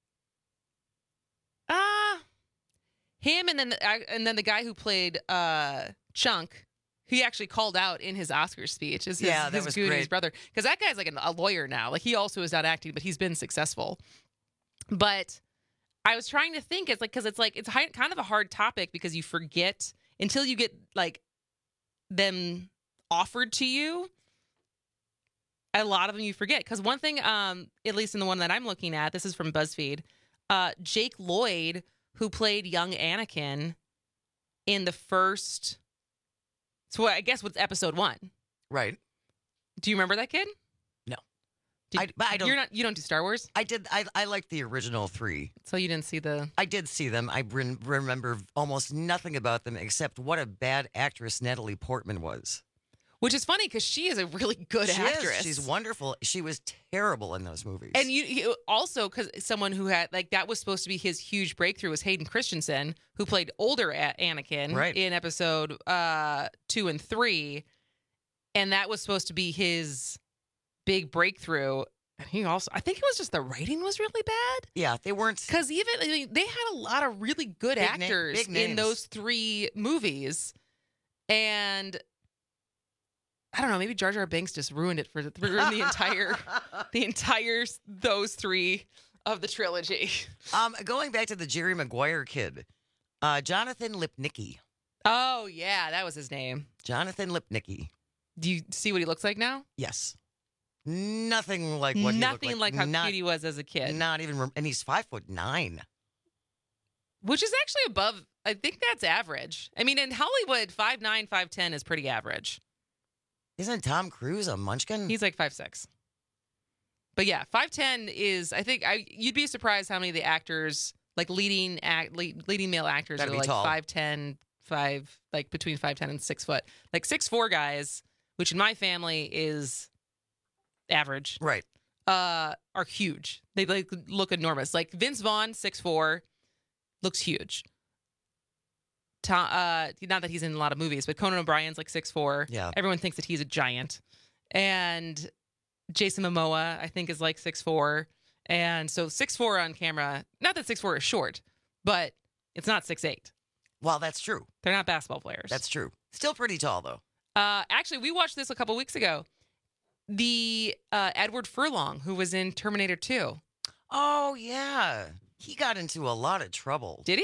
[SPEAKER 16] ah, uh, him and then the, uh, and then the guy who played uh, Chunk, he actually called out in his Oscar speech as his,
[SPEAKER 8] Yeah, that
[SPEAKER 16] his
[SPEAKER 8] was
[SPEAKER 16] Goonies
[SPEAKER 8] great.
[SPEAKER 16] brother, because that guy's like an, a lawyer now. Like he also is not acting, but he's been successful. But I was trying to think, it's like because it's like it's high, kind of a hard topic because you forget until you get like them offered to you. A lot of them you forget because one thing, um, at least in the one that I'm looking at, this is from BuzzFeed. Uh, Jake Lloyd, who played young Anakin in the first, so I guess what's episode one,
[SPEAKER 8] Right.
[SPEAKER 16] Do you remember that kid?
[SPEAKER 8] No.
[SPEAKER 16] Did,
[SPEAKER 8] I, but I don't.
[SPEAKER 16] You're not. You don't do Star Wars,
[SPEAKER 8] I did. I I liked the original three.
[SPEAKER 16] so you didn't see the.
[SPEAKER 8] I did see them. I re- remember almost nothing about them except what a bad actress Natalie Portman was.
[SPEAKER 16] Which is funny because she is a really good
[SPEAKER 8] she
[SPEAKER 16] actress.
[SPEAKER 8] Is. She's wonderful. She was terrible in those movies.
[SPEAKER 16] And you, you also because someone who had like that was supposed to be his huge breakthrough was Hayden Christensen, who played older a- Anakin
[SPEAKER 8] Right.
[SPEAKER 16] in episode uh, two and three, and that was supposed to be his big breakthrough. And he also, I think it was just the writing was really bad.
[SPEAKER 8] Yeah, they weren't
[SPEAKER 16] because even I mean, they had a lot of really good
[SPEAKER 8] Big na-
[SPEAKER 16] actors
[SPEAKER 8] big
[SPEAKER 16] in
[SPEAKER 8] names.
[SPEAKER 16] those three movies, and. I don't know. Maybe Jar Jar Binks just ruined it for the, ruined the entire, the entire those three of the trilogy.
[SPEAKER 8] Um, going back to the Jerry Maguire kid, uh, Jonathan Lipnicki.
[SPEAKER 16] Oh yeah, that was his name.
[SPEAKER 8] Jonathan Lipnicki.
[SPEAKER 16] Do you see what he looks like now?
[SPEAKER 8] Yes. Nothing like what
[SPEAKER 16] Nothing
[SPEAKER 8] he looked like.
[SPEAKER 16] like how
[SPEAKER 8] not,
[SPEAKER 16] cute he was as a kid.
[SPEAKER 8] Not even, and he's five foot nine.
[SPEAKER 16] Which is actually above, I think that's average. I mean, in Hollywood, five nine, five ten is pretty average.
[SPEAKER 8] Isn't Tom Cruise a munchkin?
[SPEAKER 16] He's like five six. But yeah, five ten is, I think, I you'd be surprised how many of the actors, like leading act, lead, leading male actors
[SPEAKER 8] Gotta
[SPEAKER 16] are
[SPEAKER 8] be
[SPEAKER 16] like
[SPEAKER 8] tall.
[SPEAKER 16] five ten, five, like between five ten and six foot. Like six four guys, which in my family is average.
[SPEAKER 8] Right.
[SPEAKER 16] Uh, are huge. They like look enormous. Like Vince Vaughn, six four, looks huge. Tom, uh, not that he's in a lot of movies, but Conan O'Brien's like six four.
[SPEAKER 8] Yeah.
[SPEAKER 16] Everyone thinks that he's a giant. And Jason Momoa, I think, is like six four. And so six four on camera, not that six four is short, but it's not six eight.
[SPEAKER 8] Well, that's true.
[SPEAKER 16] They're not basketball players.
[SPEAKER 8] That's true. Still pretty tall, though.
[SPEAKER 16] Uh, actually, we watched this a couple weeks ago. The uh, Edward Furlong, who was in Terminator two.
[SPEAKER 8] Oh, yeah. He got into a lot of trouble.
[SPEAKER 16] Did he?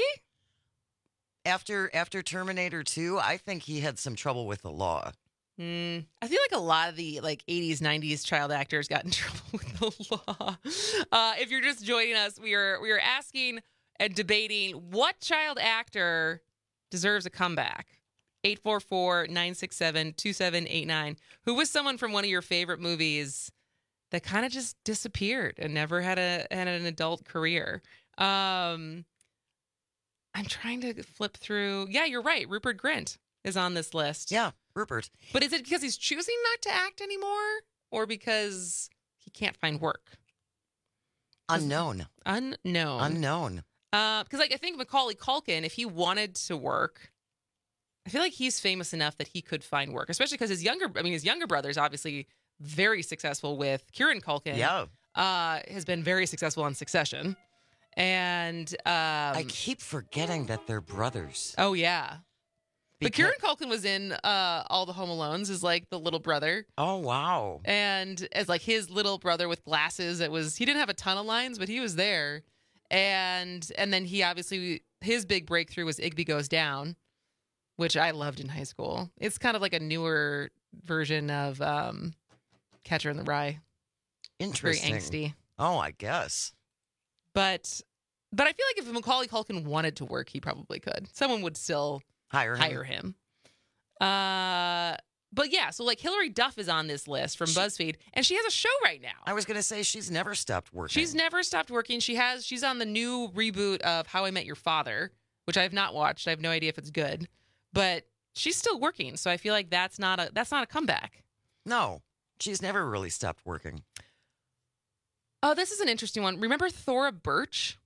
[SPEAKER 8] After after Terminator two, I think he had some trouble with the law.
[SPEAKER 16] Mm, I feel like a lot of the like eighties, nineties child actors got in trouble with the law. Uh, if you're just joining us, we are we are asking and debating what child actor deserves a comeback. eight four four, nine six seven, two seven eight nine. Who was someone from one of your favorite movies that kind of just disappeared and never had a had an adult career? Um, I'm trying to flip through. Yeah, you're right. Rupert Grint is on this list.
[SPEAKER 8] Yeah, Rupert.
[SPEAKER 16] But is it because he's choosing not to act anymore, or because he can't find work?
[SPEAKER 8] Unknown.
[SPEAKER 16] Unknown.
[SPEAKER 8] Unknown.
[SPEAKER 16] Uh, because like I think Macaulay Culkin, if he wanted to work, I feel like he's famous enough that he could find work, especially because his younger, I mean, his younger brother is obviously very successful with Kieran Culkin.
[SPEAKER 8] Yeah.
[SPEAKER 16] Uh, has been very successful on Succession. And um,
[SPEAKER 8] I keep forgetting that they're brothers.
[SPEAKER 16] Oh, yeah. But
[SPEAKER 8] Because-
[SPEAKER 16] Kieran Culkin was in uh, All the Home Alones as like the little brother.
[SPEAKER 8] Oh, wow.
[SPEAKER 16] And as like his little brother with glasses, it was, he didn't have a ton of lines, but he was there. And and then he obviously, his big breakthrough was Igby Goes Down, which I loved in high school. It's kind of like a newer version of um, Catcher in the Rye.
[SPEAKER 8] Interesting.
[SPEAKER 16] Very angsty.
[SPEAKER 8] Oh, I guess.
[SPEAKER 16] But but I feel like if Macaulay Culkin wanted to work, he probably could. Someone would still
[SPEAKER 8] hire him.
[SPEAKER 16] Hire him. Uh, but yeah, so like Hilary Duff is on this list from BuzzFeed, and she has a show right now.
[SPEAKER 8] I was going to say she's never stopped working.
[SPEAKER 16] She's never stopped working. She has. She's on the new reboot of How I Met Your Father, which I have not watched. I have no idea if it's good, but she's still working. So I feel like that's not a that's not a comeback.
[SPEAKER 8] No, she's never really stopped working.
[SPEAKER 16] Oh, this is an interesting one. Remember Thora Birch?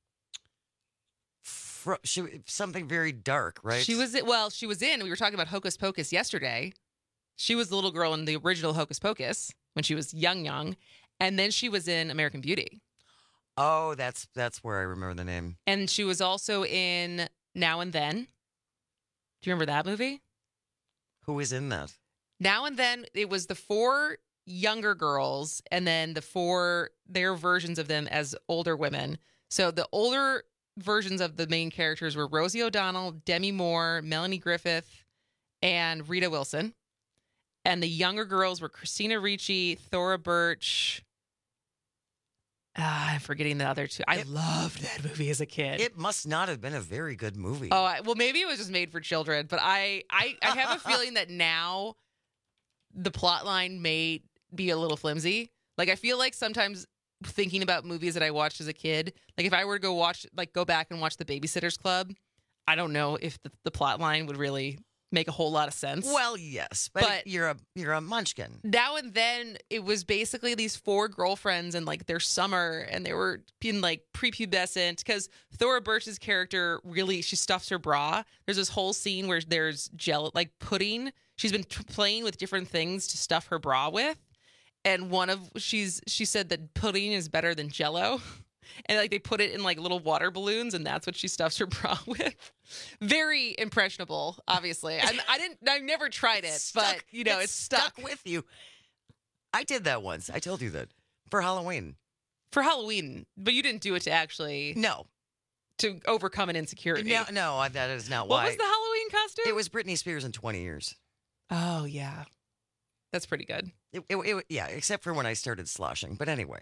[SPEAKER 8] Fro- she, something very dark, right?
[SPEAKER 16] She was well. She was in. We were talking about Hocus Pocus yesterday. She was the little girl in the original Hocus Pocus when she was young, young, and then she was in American Beauty.
[SPEAKER 8] Oh, that's that's where I remember the name.
[SPEAKER 16] And she was also in Now and Then. Do you remember that movie?
[SPEAKER 8] Who was in that?
[SPEAKER 16] Now and Then, it was the four younger girls and then the four, their versions of them as older women. So the older versions of the main characters were Rosie O'Donnell, Demi Moore, Melanie Griffith, and Rita Wilson. And the younger girls were Christina Ricci, Thora Birch. Ah, I'm forgetting the other two. I
[SPEAKER 8] It-
[SPEAKER 16] loved that movie as a kid.
[SPEAKER 8] It must not have been a very good movie.
[SPEAKER 16] Oh, I, well, maybe it was just made for children, but I, I, I have a feeling that now the plot line may be a little flimsy. Like, I feel like sometimes thinking about movies that I watched as a kid, like if I were to go watch, like go back and watch The Babysitter's Club, I don't know if the, the plot line would really make a whole lot of sense.
[SPEAKER 8] Well, yes, but,
[SPEAKER 16] But-
[SPEAKER 8] you're a you're a munchkin.
[SPEAKER 16] Now and Then, it was basically these four girlfriends and like their summer, and they were being like prepubescent because Thora Birch's character really, she stuffs her bra. There's this whole scene where there's gel, like pudding. She's been t- playing with different things to stuff her bra with, and one of she's she said that pudding is better than Jell-O. And like they put it in like little water balloons, and that's what she stuffs her bra with. Very impressionable, obviously. I, I didn't, I never tried it,
[SPEAKER 8] Stuck-
[SPEAKER 16] but you know, it's, stuck.
[SPEAKER 8] with you. I did that once. I told you that for Halloween.
[SPEAKER 16] For Halloween, but you didn't do it to actually
[SPEAKER 8] No,
[SPEAKER 16] to overcome an insecurity.
[SPEAKER 8] no, no. I- That is not
[SPEAKER 16] What
[SPEAKER 8] why.
[SPEAKER 16] was the Halloween costume?
[SPEAKER 8] It was Britney Spears in twenty years.
[SPEAKER 16] Oh yeah, That's pretty good.
[SPEAKER 8] It, it, it, yeah, except for when I started sloshing. But anyway.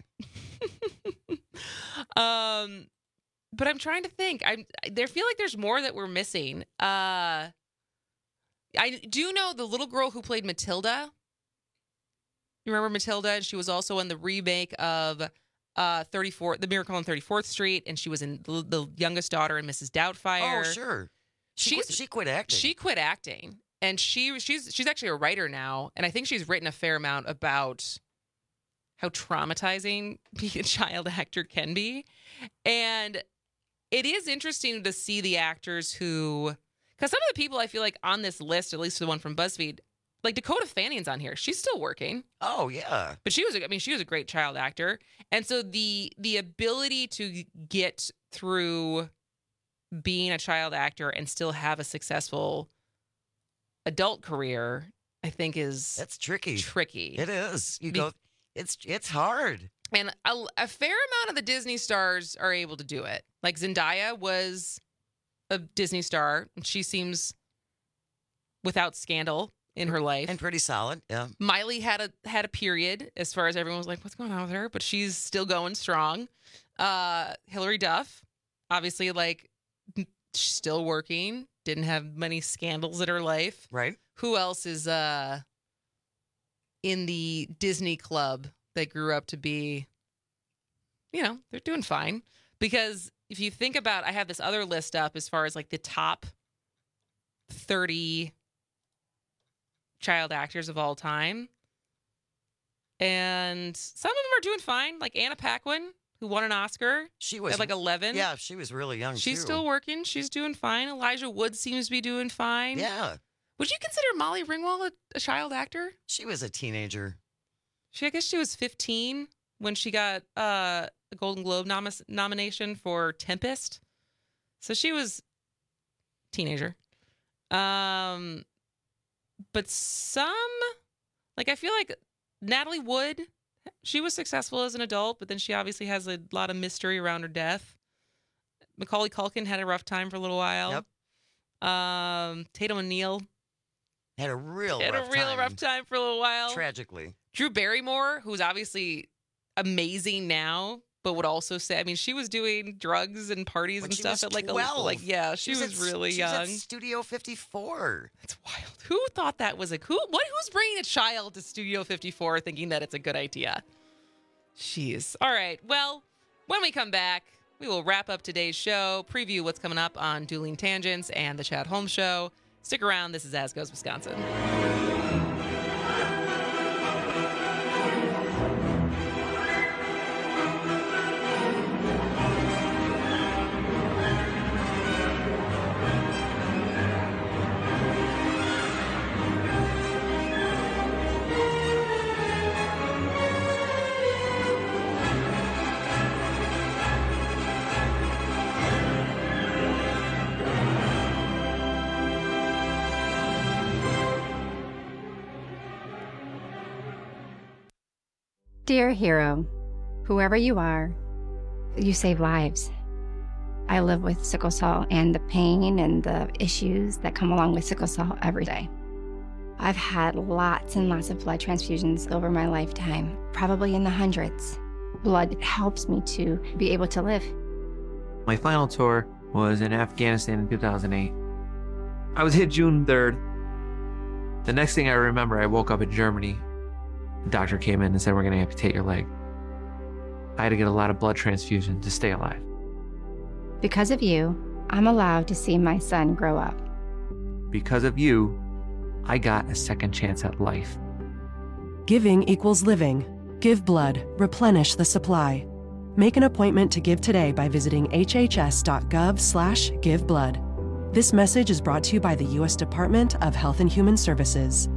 [SPEAKER 16] um, but I'm trying to think. I'm. There feel like there's more that we're missing. Uh, I do know the little girl who played Matilda. You remember Matilda? She was also in the remake of uh thirty-four, The Miracle on thirty-fourth Street, and she was in the, the youngest daughter in Missus Doubtfire.
[SPEAKER 8] Oh, sure. She
[SPEAKER 16] She's,
[SPEAKER 8] quit, she quit acting.
[SPEAKER 16] She quit acting, and she she's she's actually a writer now, and I think she's written a fair amount about how traumatizing being a child actor can be. And it is interesting to see the actors who, because some of the people I feel like on this list, at least the one from BuzzFeed, like Dakota Fanning's on here. She's still working.
[SPEAKER 8] Oh, yeah.
[SPEAKER 16] But she was, I mean, she was a great child actor. And so the the ability to get through being a child actor and still have a successful adult career, I think is
[SPEAKER 8] That's tricky.
[SPEAKER 16] Tricky.
[SPEAKER 8] It is. You go, it's it's hard.
[SPEAKER 16] And a, a fair amount of the Disney stars are able to do it. Like Zendaya was a Disney star, and she seems without scandal in her life.
[SPEAKER 8] And pretty solid, yeah.
[SPEAKER 16] Miley had a had a period as far as everyone was like, what's going on with her? But she's still going strong. Uh, Hilary Duff, obviously, like, she's still working. Didn't have many scandals in her life.
[SPEAKER 8] Right.
[SPEAKER 16] Who else is uh in the Disney club that grew up to be, you know, they're doing fine. Because if you think about, I have this other list up as far as like the top thirty child actors of all time. And some of them are doing fine. Like Anna Paquin, who won an Oscar.
[SPEAKER 8] She was
[SPEAKER 16] at like eleven.
[SPEAKER 8] Yeah, she was really young,
[SPEAKER 16] She's
[SPEAKER 8] too.
[SPEAKER 16] still working. She's doing fine. Elijah Wood seems to be doing fine.
[SPEAKER 8] Yeah.
[SPEAKER 16] Would you consider Molly Ringwald a, a child actor?
[SPEAKER 8] She was a teenager.
[SPEAKER 16] She, I guess she was fifteen when she got uh, a Golden Globe nom- nomination for Tempest. So she was a teenager. Um, but some, like I feel like Natalie Wood, she was successful as an adult, but then she obviously has a lot of mystery around her death. Macaulay Culkin had a rough time for a little while.
[SPEAKER 8] Yep.
[SPEAKER 16] Um, Tatum O'Neal
[SPEAKER 8] had a real
[SPEAKER 16] had
[SPEAKER 8] rough
[SPEAKER 16] a real
[SPEAKER 8] time.
[SPEAKER 16] rough time for a little while.
[SPEAKER 8] Tragically.
[SPEAKER 16] Drew Barrymore, who's obviously amazing now, but would also say, I mean, she was doing drugs and parties
[SPEAKER 8] When
[SPEAKER 16] and
[SPEAKER 8] she
[SPEAKER 16] stuff
[SPEAKER 8] was
[SPEAKER 16] at like
[SPEAKER 8] twelve.
[SPEAKER 16] a, like yeah, she,
[SPEAKER 8] She
[SPEAKER 16] was,
[SPEAKER 8] was at-
[SPEAKER 16] really
[SPEAKER 8] she was
[SPEAKER 16] young.
[SPEAKER 8] at Studio fifty-four.
[SPEAKER 16] That's wild. Who thought that was a who? What? Who's bringing a child to Studio fifty-four, thinking that it's a good idea? Jeez. All right. Well, when we come back, we will wrap up today's show, preview what's coming up on Dueling Tangents and the Chad Holmes Show. Stick around. This is As Goes Wisconsin.
[SPEAKER 5] Dear hero, whoever you are, you save lives. I live with sickle cell and the pain and the issues that come along with sickle cell every day. I've had lots and lots of blood transfusions over my lifetime, probably in the hundreds. Blood helps me to be able to live.
[SPEAKER 10] My final tour was in Afghanistan in two thousand eight. I was hit June third. The next thing I remember, I woke up in Germany. The doctor came in and said, we're going to amputate your leg. I had to get a lot of blood transfusion to stay alive.
[SPEAKER 5] Because of you, I'm allowed to see my son grow up.
[SPEAKER 10] Because of you, I got a second chance at life.
[SPEAKER 11] Giving equals living. Give blood. Replenish the supply. Make an appointment to give today by visiting hhs.gov slash give blood. This message is brought to you by the U S Department of Health and Human Services.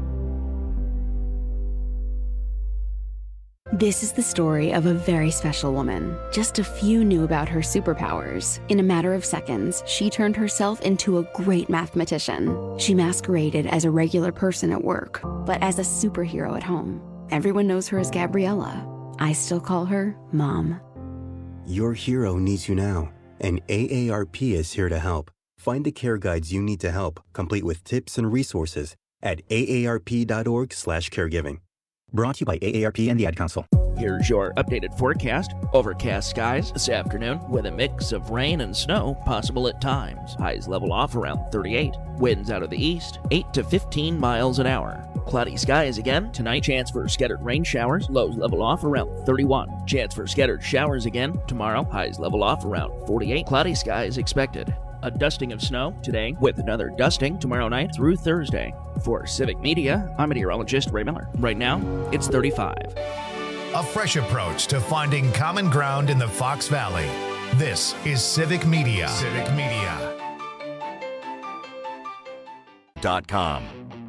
[SPEAKER 9] This is the story of a very special woman. Just a few knew about her superpowers. In a matter of seconds, she turned herself into a great mathematician. She masqueraded as a regular person at work, but as a superhero at home. Everyone knows her as Gabriella. I still call her Mom.
[SPEAKER 13] Your hero needs you now, and A A R P is here to help. Find the care guides you need to help, complete with tips and resources, at A A R P dot org slash caregiving. Brought to you by A A R P and the Ad Council.
[SPEAKER 14] Here's your updated forecast. Overcast skies this afternoon with a mix of rain and snow possible at times. Highs level off around thirty-eight. Winds out of the east, eight to fifteen miles an hour. Cloudy skies again. Tonight, chance for scattered rain showers. Lows level off around thirty-one. Chance for scattered showers again. Tomorrow, highs level off around forty-eight. Cloudy skies expected. A dusting of snow today with another dusting tomorrow night through Thursday. For Civic Media, I'm meteorologist Ray Miller. Right now, it's thirty-five.
[SPEAKER 1] A fresh approach to finding common ground in the Fox Valley. This is Civic Media. Civic Media.
[SPEAKER 27] Dot com.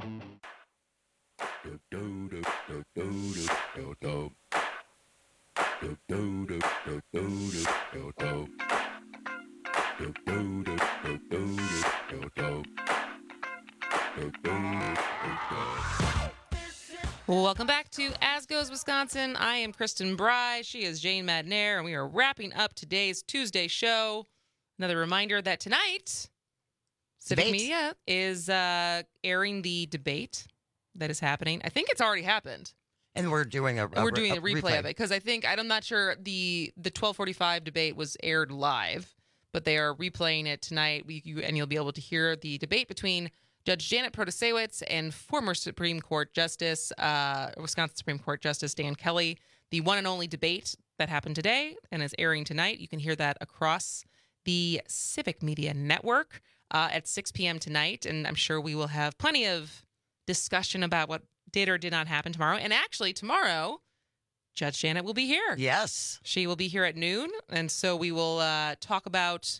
[SPEAKER 16] Welcome back to As Goes Wisconsin. I am Kristen Bry. She is Jane Madnair, and we are wrapping up today's Tuesday show. Another reminder that tonight, Civic
[SPEAKER 8] Debate.
[SPEAKER 16] Media is uh, airing the debate that is happening. I think it's already happened.
[SPEAKER 8] And we're doing a, a
[SPEAKER 16] We're doing
[SPEAKER 8] a
[SPEAKER 16] a replay,
[SPEAKER 8] replay.
[SPEAKER 16] of it because I think I'm not sure the the twelve forty-five debate was aired live, but they are replaying it tonight. We you, and you'll be able to hear the debate between Judge Janet Protasewicz and former Supreme Court Justice, uh, Wisconsin Supreme Court Justice Dan Kelly. The one and only debate that happened today and is airing tonight. You can hear that across the Civic Media Network uh, at six p.m. tonight, and I'm sure we will have plenty of discussion about what did or did not happen tomorrow. And actually, tomorrow, Judge Janet will be here.
[SPEAKER 8] Yes.
[SPEAKER 16] She will be here at noon, and so we will uh, talk about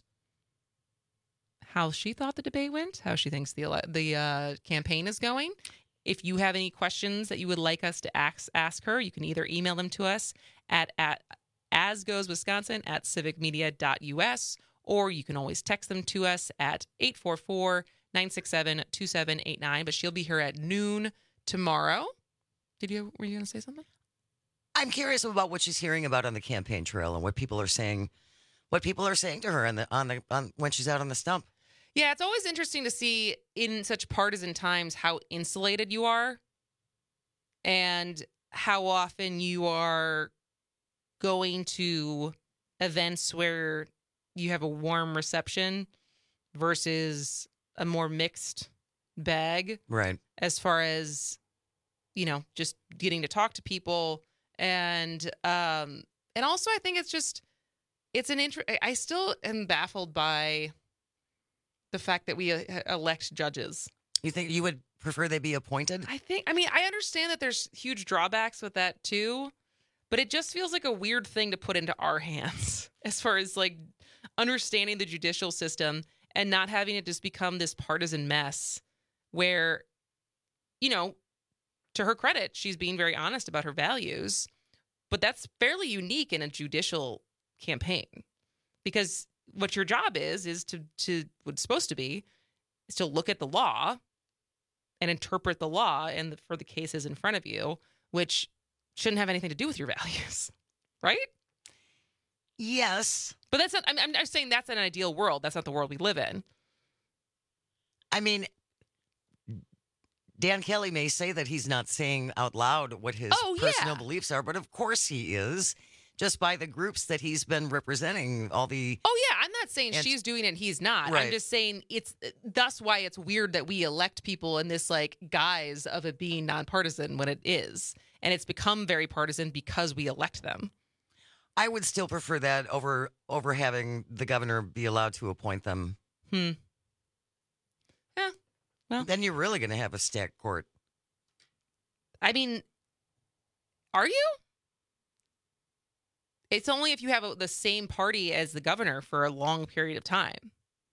[SPEAKER 16] how she thought the debate went, how she thinks the ele- the uh, campaign is going. If you have any questions that you would like us to ask, ask her, you can either email them to us at, at asgoeswisconsin at civicmedia dot u s, or you can always text them to us at eight four four, nine six seven, two seven eight nine. But she'll be here at noon tomorrow. Did you, were you going to say something?
[SPEAKER 8] I'm curious about what she's hearing about on the campaign trail and what people are saying, what people are saying to her on the on the on when she's out on the stump.
[SPEAKER 16] Yeah, it's always interesting to see in such partisan times how insulated you are and how often you are going to events where you have a warm reception versus a more mixed bag.
[SPEAKER 8] Right.
[SPEAKER 16] As far as, you know, just getting to talk to people. And um, and also I think it's just, it's an interest. I still am baffled by the fact that we uh, elect judges.
[SPEAKER 8] You think you would prefer they be appointed?
[SPEAKER 16] I think, I mean, I understand that there's huge drawbacks with that too, but it just feels like a weird thing to put into our hands as far as like understanding the judicial system and not having it just become this partisan mess where, you know, to her credit, she's being very honest about her values, but that's fairly unique in a judicial campaign because what your job is, is to, to what's supposed to be, is to look at the law and interpret the law and the, for the cases in front of you, which shouldn't have anything to do with your values, right?
[SPEAKER 8] Yes.
[SPEAKER 16] But that's not, I'm, I'm just saying that's an ideal world. That's not the world we live in.
[SPEAKER 8] I mean, Dan Kelly may say that he's not saying out loud what his
[SPEAKER 16] Oh,
[SPEAKER 8] personal
[SPEAKER 16] yeah.
[SPEAKER 8] beliefs are, but of course he is, just by the groups that he's been representing, all the...
[SPEAKER 16] Oh, yeah, I'm not saying
[SPEAKER 8] And-
[SPEAKER 16] she's doing it and he's not.
[SPEAKER 8] Right.
[SPEAKER 16] I'm just saying it's that's why it's weird that we elect people in this like guise of it being nonpartisan when it is. And it's become very partisan because we elect them.
[SPEAKER 8] I would still prefer that over over having the governor be allowed to appoint them.
[SPEAKER 16] Hmm. Yeah. Well,
[SPEAKER 8] then you're really going to have a stacked court.
[SPEAKER 16] I mean, are you? It's only if you have a, the same party as the governor for a long period of time,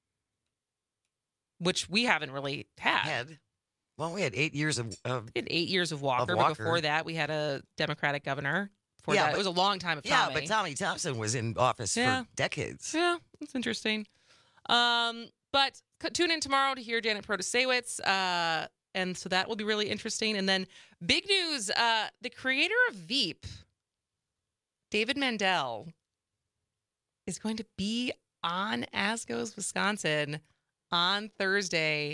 [SPEAKER 16] which we haven't really had.
[SPEAKER 8] Had. Well, we had eight years of... of
[SPEAKER 16] we had eight years of Walker,
[SPEAKER 8] of
[SPEAKER 16] but
[SPEAKER 8] Walker.
[SPEAKER 16] before that, we had a Democratic governor. Before
[SPEAKER 8] Yeah,
[SPEAKER 16] that,
[SPEAKER 8] but-
[SPEAKER 16] it was a long time of
[SPEAKER 8] Yeah,
[SPEAKER 16] Tommy.
[SPEAKER 8] but Tommy Thompson was in office
[SPEAKER 16] Yeah.
[SPEAKER 8] for decades.
[SPEAKER 16] Yeah, that's interesting. Um, but c- tune in tomorrow to hear Janet Protasewicz, uh, and so that will be really interesting. And then big news, uh, the creator of Veep, David Mandel, is going to be on As Goes Wisconsin on Thursday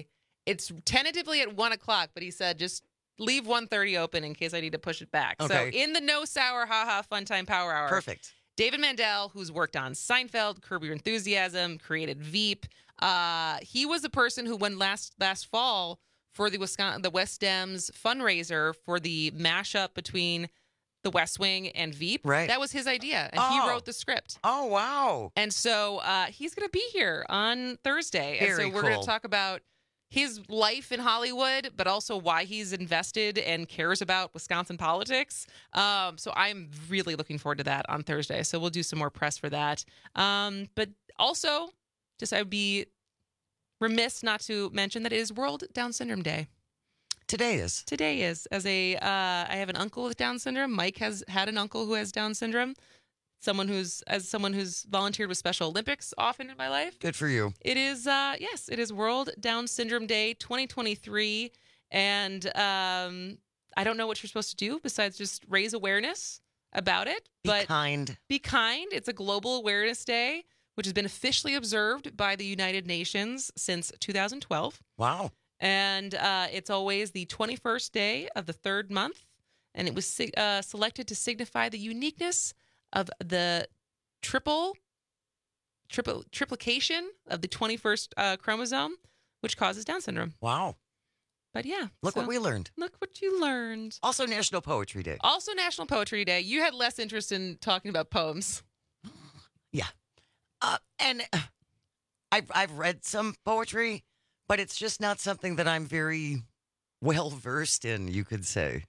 [SPEAKER 16] it's tentatively at one o'clock, but he said just leave one thirty open in case I need to push it back.
[SPEAKER 8] Okay.
[SPEAKER 16] So in the No Sour Haha Fun Time Power Hour.
[SPEAKER 8] Perfect.
[SPEAKER 16] David Mandel, who's worked on Seinfeld, Curb Your Enthusiasm, created Veep. Uh, he was the person who won last last fall for the Wisconsin, the West Dems fundraiser for the mashup between The West Wing and Veep.
[SPEAKER 8] Right.
[SPEAKER 16] That was his idea, and
[SPEAKER 8] Oh.
[SPEAKER 16] he wrote the script.
[SPEAKER 8] Oh, wow.
[SPEAKER 16] And so uh, he's going to be here on Thursday. and
[SPEAKER 8] Very
[SPEAKER 16] so we're going
[SPEAKER 8] cool.
[SPEAKER 16] to talk about his life in Hollywood, but also why he's invested and cares about Wisconsin politics. Um, so I'm really looking forward to that on Thursday. So we'll do some more press for that. Um, but also, just I would be remiss not to mention that it is World Down Syndrome Day.
[SPEAKER 8] Today is.
[SPEAKER 16] Today is. As a, uh, I have an uncle with Down syndrome. Mike has had an uncle who has Down syndrome. Someone who's, as someone who's volunteered with Special Olympics often in my life.
[SPEAKER 8] Good for you.
[SPEAKER 16] It is, uh, yes, it is World Down Syndrome Day twenty twenty-three. And um, I don't know what you're supposed to do besides just raise awareness about it.
[SPEAKER 8] Be
[SPEAKER 16] but
[SPEAKER 8] kind.
[SPEAKER 16] Be kind. It's a global awareness day, which has been officially observed by the United Nations since two thousand twelve.
[SPEAKER 8] Wow.
[SPEAKER 16] And uh, it's always the twenty-first day of the third month. And it was sig- uh, selected to signify the uniqueness of the triple, triple triplication of the twenty-first uh, chromosome, which causes Down syndrome.
[SPEAKER 8] Wow.
[SPEAKER 16] But yeah.
[SPEAKER 8] Look
[SPEAKER 16] so
[SPEAKER 8] what we learned.
[SPEAKER 16] Look what you learned.
[SPEAKER 8] Also National Poetry Day.
[SPEAKER 16] Also National Poetry Day. You had less interest in talking about poems.
[SPEAKER 8] Yeah. Uh, and uh, I've, I've read some poetry, but it's just not something that I'm very well versed in, you could say.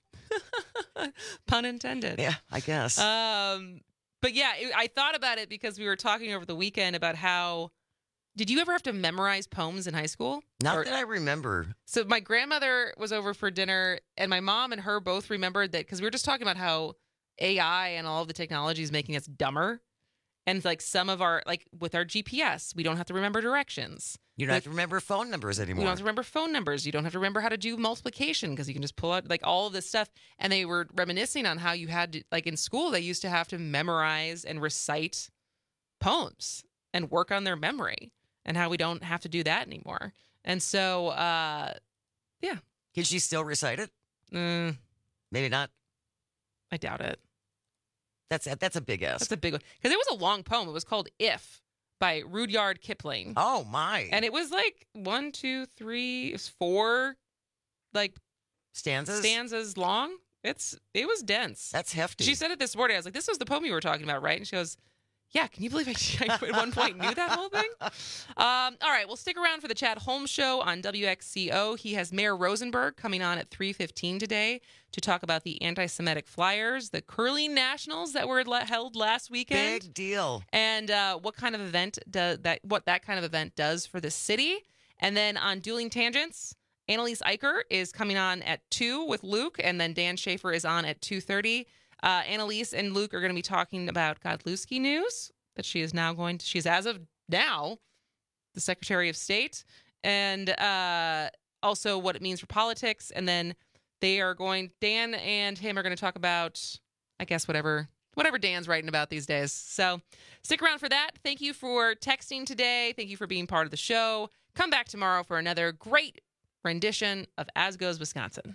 [SPEAKER 16] Pun intended.
[SPEAKER 8] Yeah, I guess.
[SPEAKER 16] Um, but yeah, it, I thought about it because we were talking over the weekend about how. Did you ever have to memorize poems in high school?
[SPEAKER 8] Not
[SPEAKER 16] Or-
[SPEAKER 8] that I remember.
[SPEAKER 16] So my grandmother was over for dinner, and my mom and her both remembered that because we were just talking about how A I and all of the technology is making us dumber. And like some of our, like with our G P S, we don't have to remember directions.
[SPEAKER 8] You don't have to remember phone numbers anymore.
[SPEAKER 16] You don't have to remember phone numbers. You don't have to remember how to do multiplication because you can just pull out like all of this stuff. And they were reminiscing on how you had to, like in school, they used to have to memorize and recite poems and work on their memory, and how we don't have to do that anymore. And so, uh, yeah.
[SPEAKER 8] Can she still recite it?
[SPEAKER 16] Mm,
[SPEAKER 8] Maybe not.
[SPEAKER 16] I doubt it.
[SPEAKER 8] That's a, that's a big ask.
[SPEAKER 16] That's a big one. Because it was a long poem. It was called If by Rudyard Kipling.
[SPEAKER 8] Oh, my.
[SPEAKER 16] And it was like one, two, three, it was four, like
[SPEAKER 8] stanzas
[SPEAKER 16] stanzas long. It's It was dense.
[SPEAKER 8] That's hefty.
[SPEAKER 16] She said it this morning. I was like, this was the poem you were talking about, right? And she goes, yeah, can you believe I, I at one point knew that whole thing? Um, all right, well, stick around for the Chad Holmes Show on W X C O. He has Mayor Rosenberg coming on at three fifteen today to talk about the anti-Semitic flyers, the curling nationals that were le- held last weekend.
[SPEAKER 8] Big deal.
[SPEAKER 16] And uh, what kind of event does that? What that kind of event does for the city. And then on Dueling Tangents, Annalise Eicher is coming on at two with Luke, and then Dan Schaefer is on at two thirty. Uh, Annalise and Luke are going to be talking about Godlewski news that she is now going to, she's as of now the Secretary of State, and uh, also what it means for politics. And then they are going, Dan and him are going to talk about, I guess, whatever, whatever Dan's writing about these days. So stick around for that. Thank you for texting today. Thank you for being part of the show. Come back tomorrow for another great rendition of As Goes Wisconsin.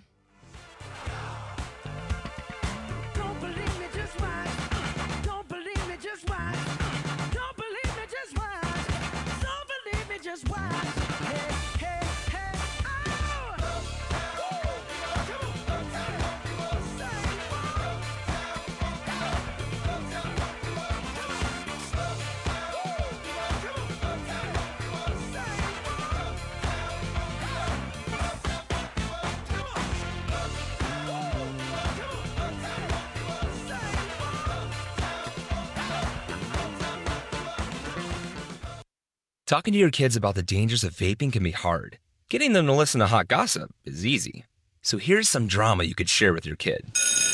[SPEAKER 3] Just watch. Hey, hey, hey, oh!
[SPEAKER 18] Talking to your kids about the dangers of vaping can be hard. Getting them to listen to hot gossip is easy. So here's some drama you could share with your kid.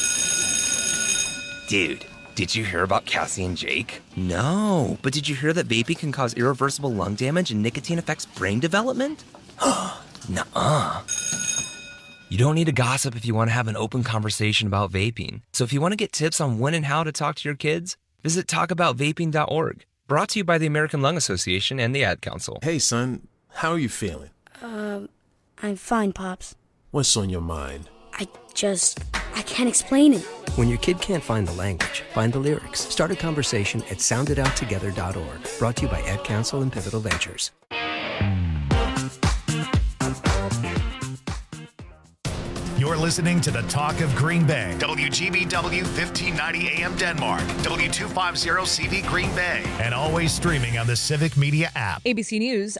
[SPEAKER 18] Dude, did you hear about Cassie and Jake? No, but did you hear that vaping can cause irreversible lung damage and nicotine affects brain development? Nuh-uh. You don't need to gossip if you want to have an open conversation about vaping. So if you want to get tips on when and how to talk to your kids, visit talk about vaping dot org. Brought to you by the American Lung Association and the Ad Council.
[SPEAKER 19] Hey, son, how are you feeling?
[SPEAKER 20] Um,
[SPEAKER 2] I'm fine, Pops.
[SPEAKER 4] What's on your mind?
[SPEAKER 2] I just... I can't explain it.
[SPEAKER 19] When your kid can't find the language, find the lyrics. Start a conversation at sound it out together dot org. Brought to you by Ad Council and Pivotal Ventures.
[SPEAKER 1] You're listening to the Talk of Green Bay. W G B W fifteen ninety A M Denmark. W two fifty C V Green Bay. And always streaming on the Civic Media app.
[SPEAKER 20] A B C News,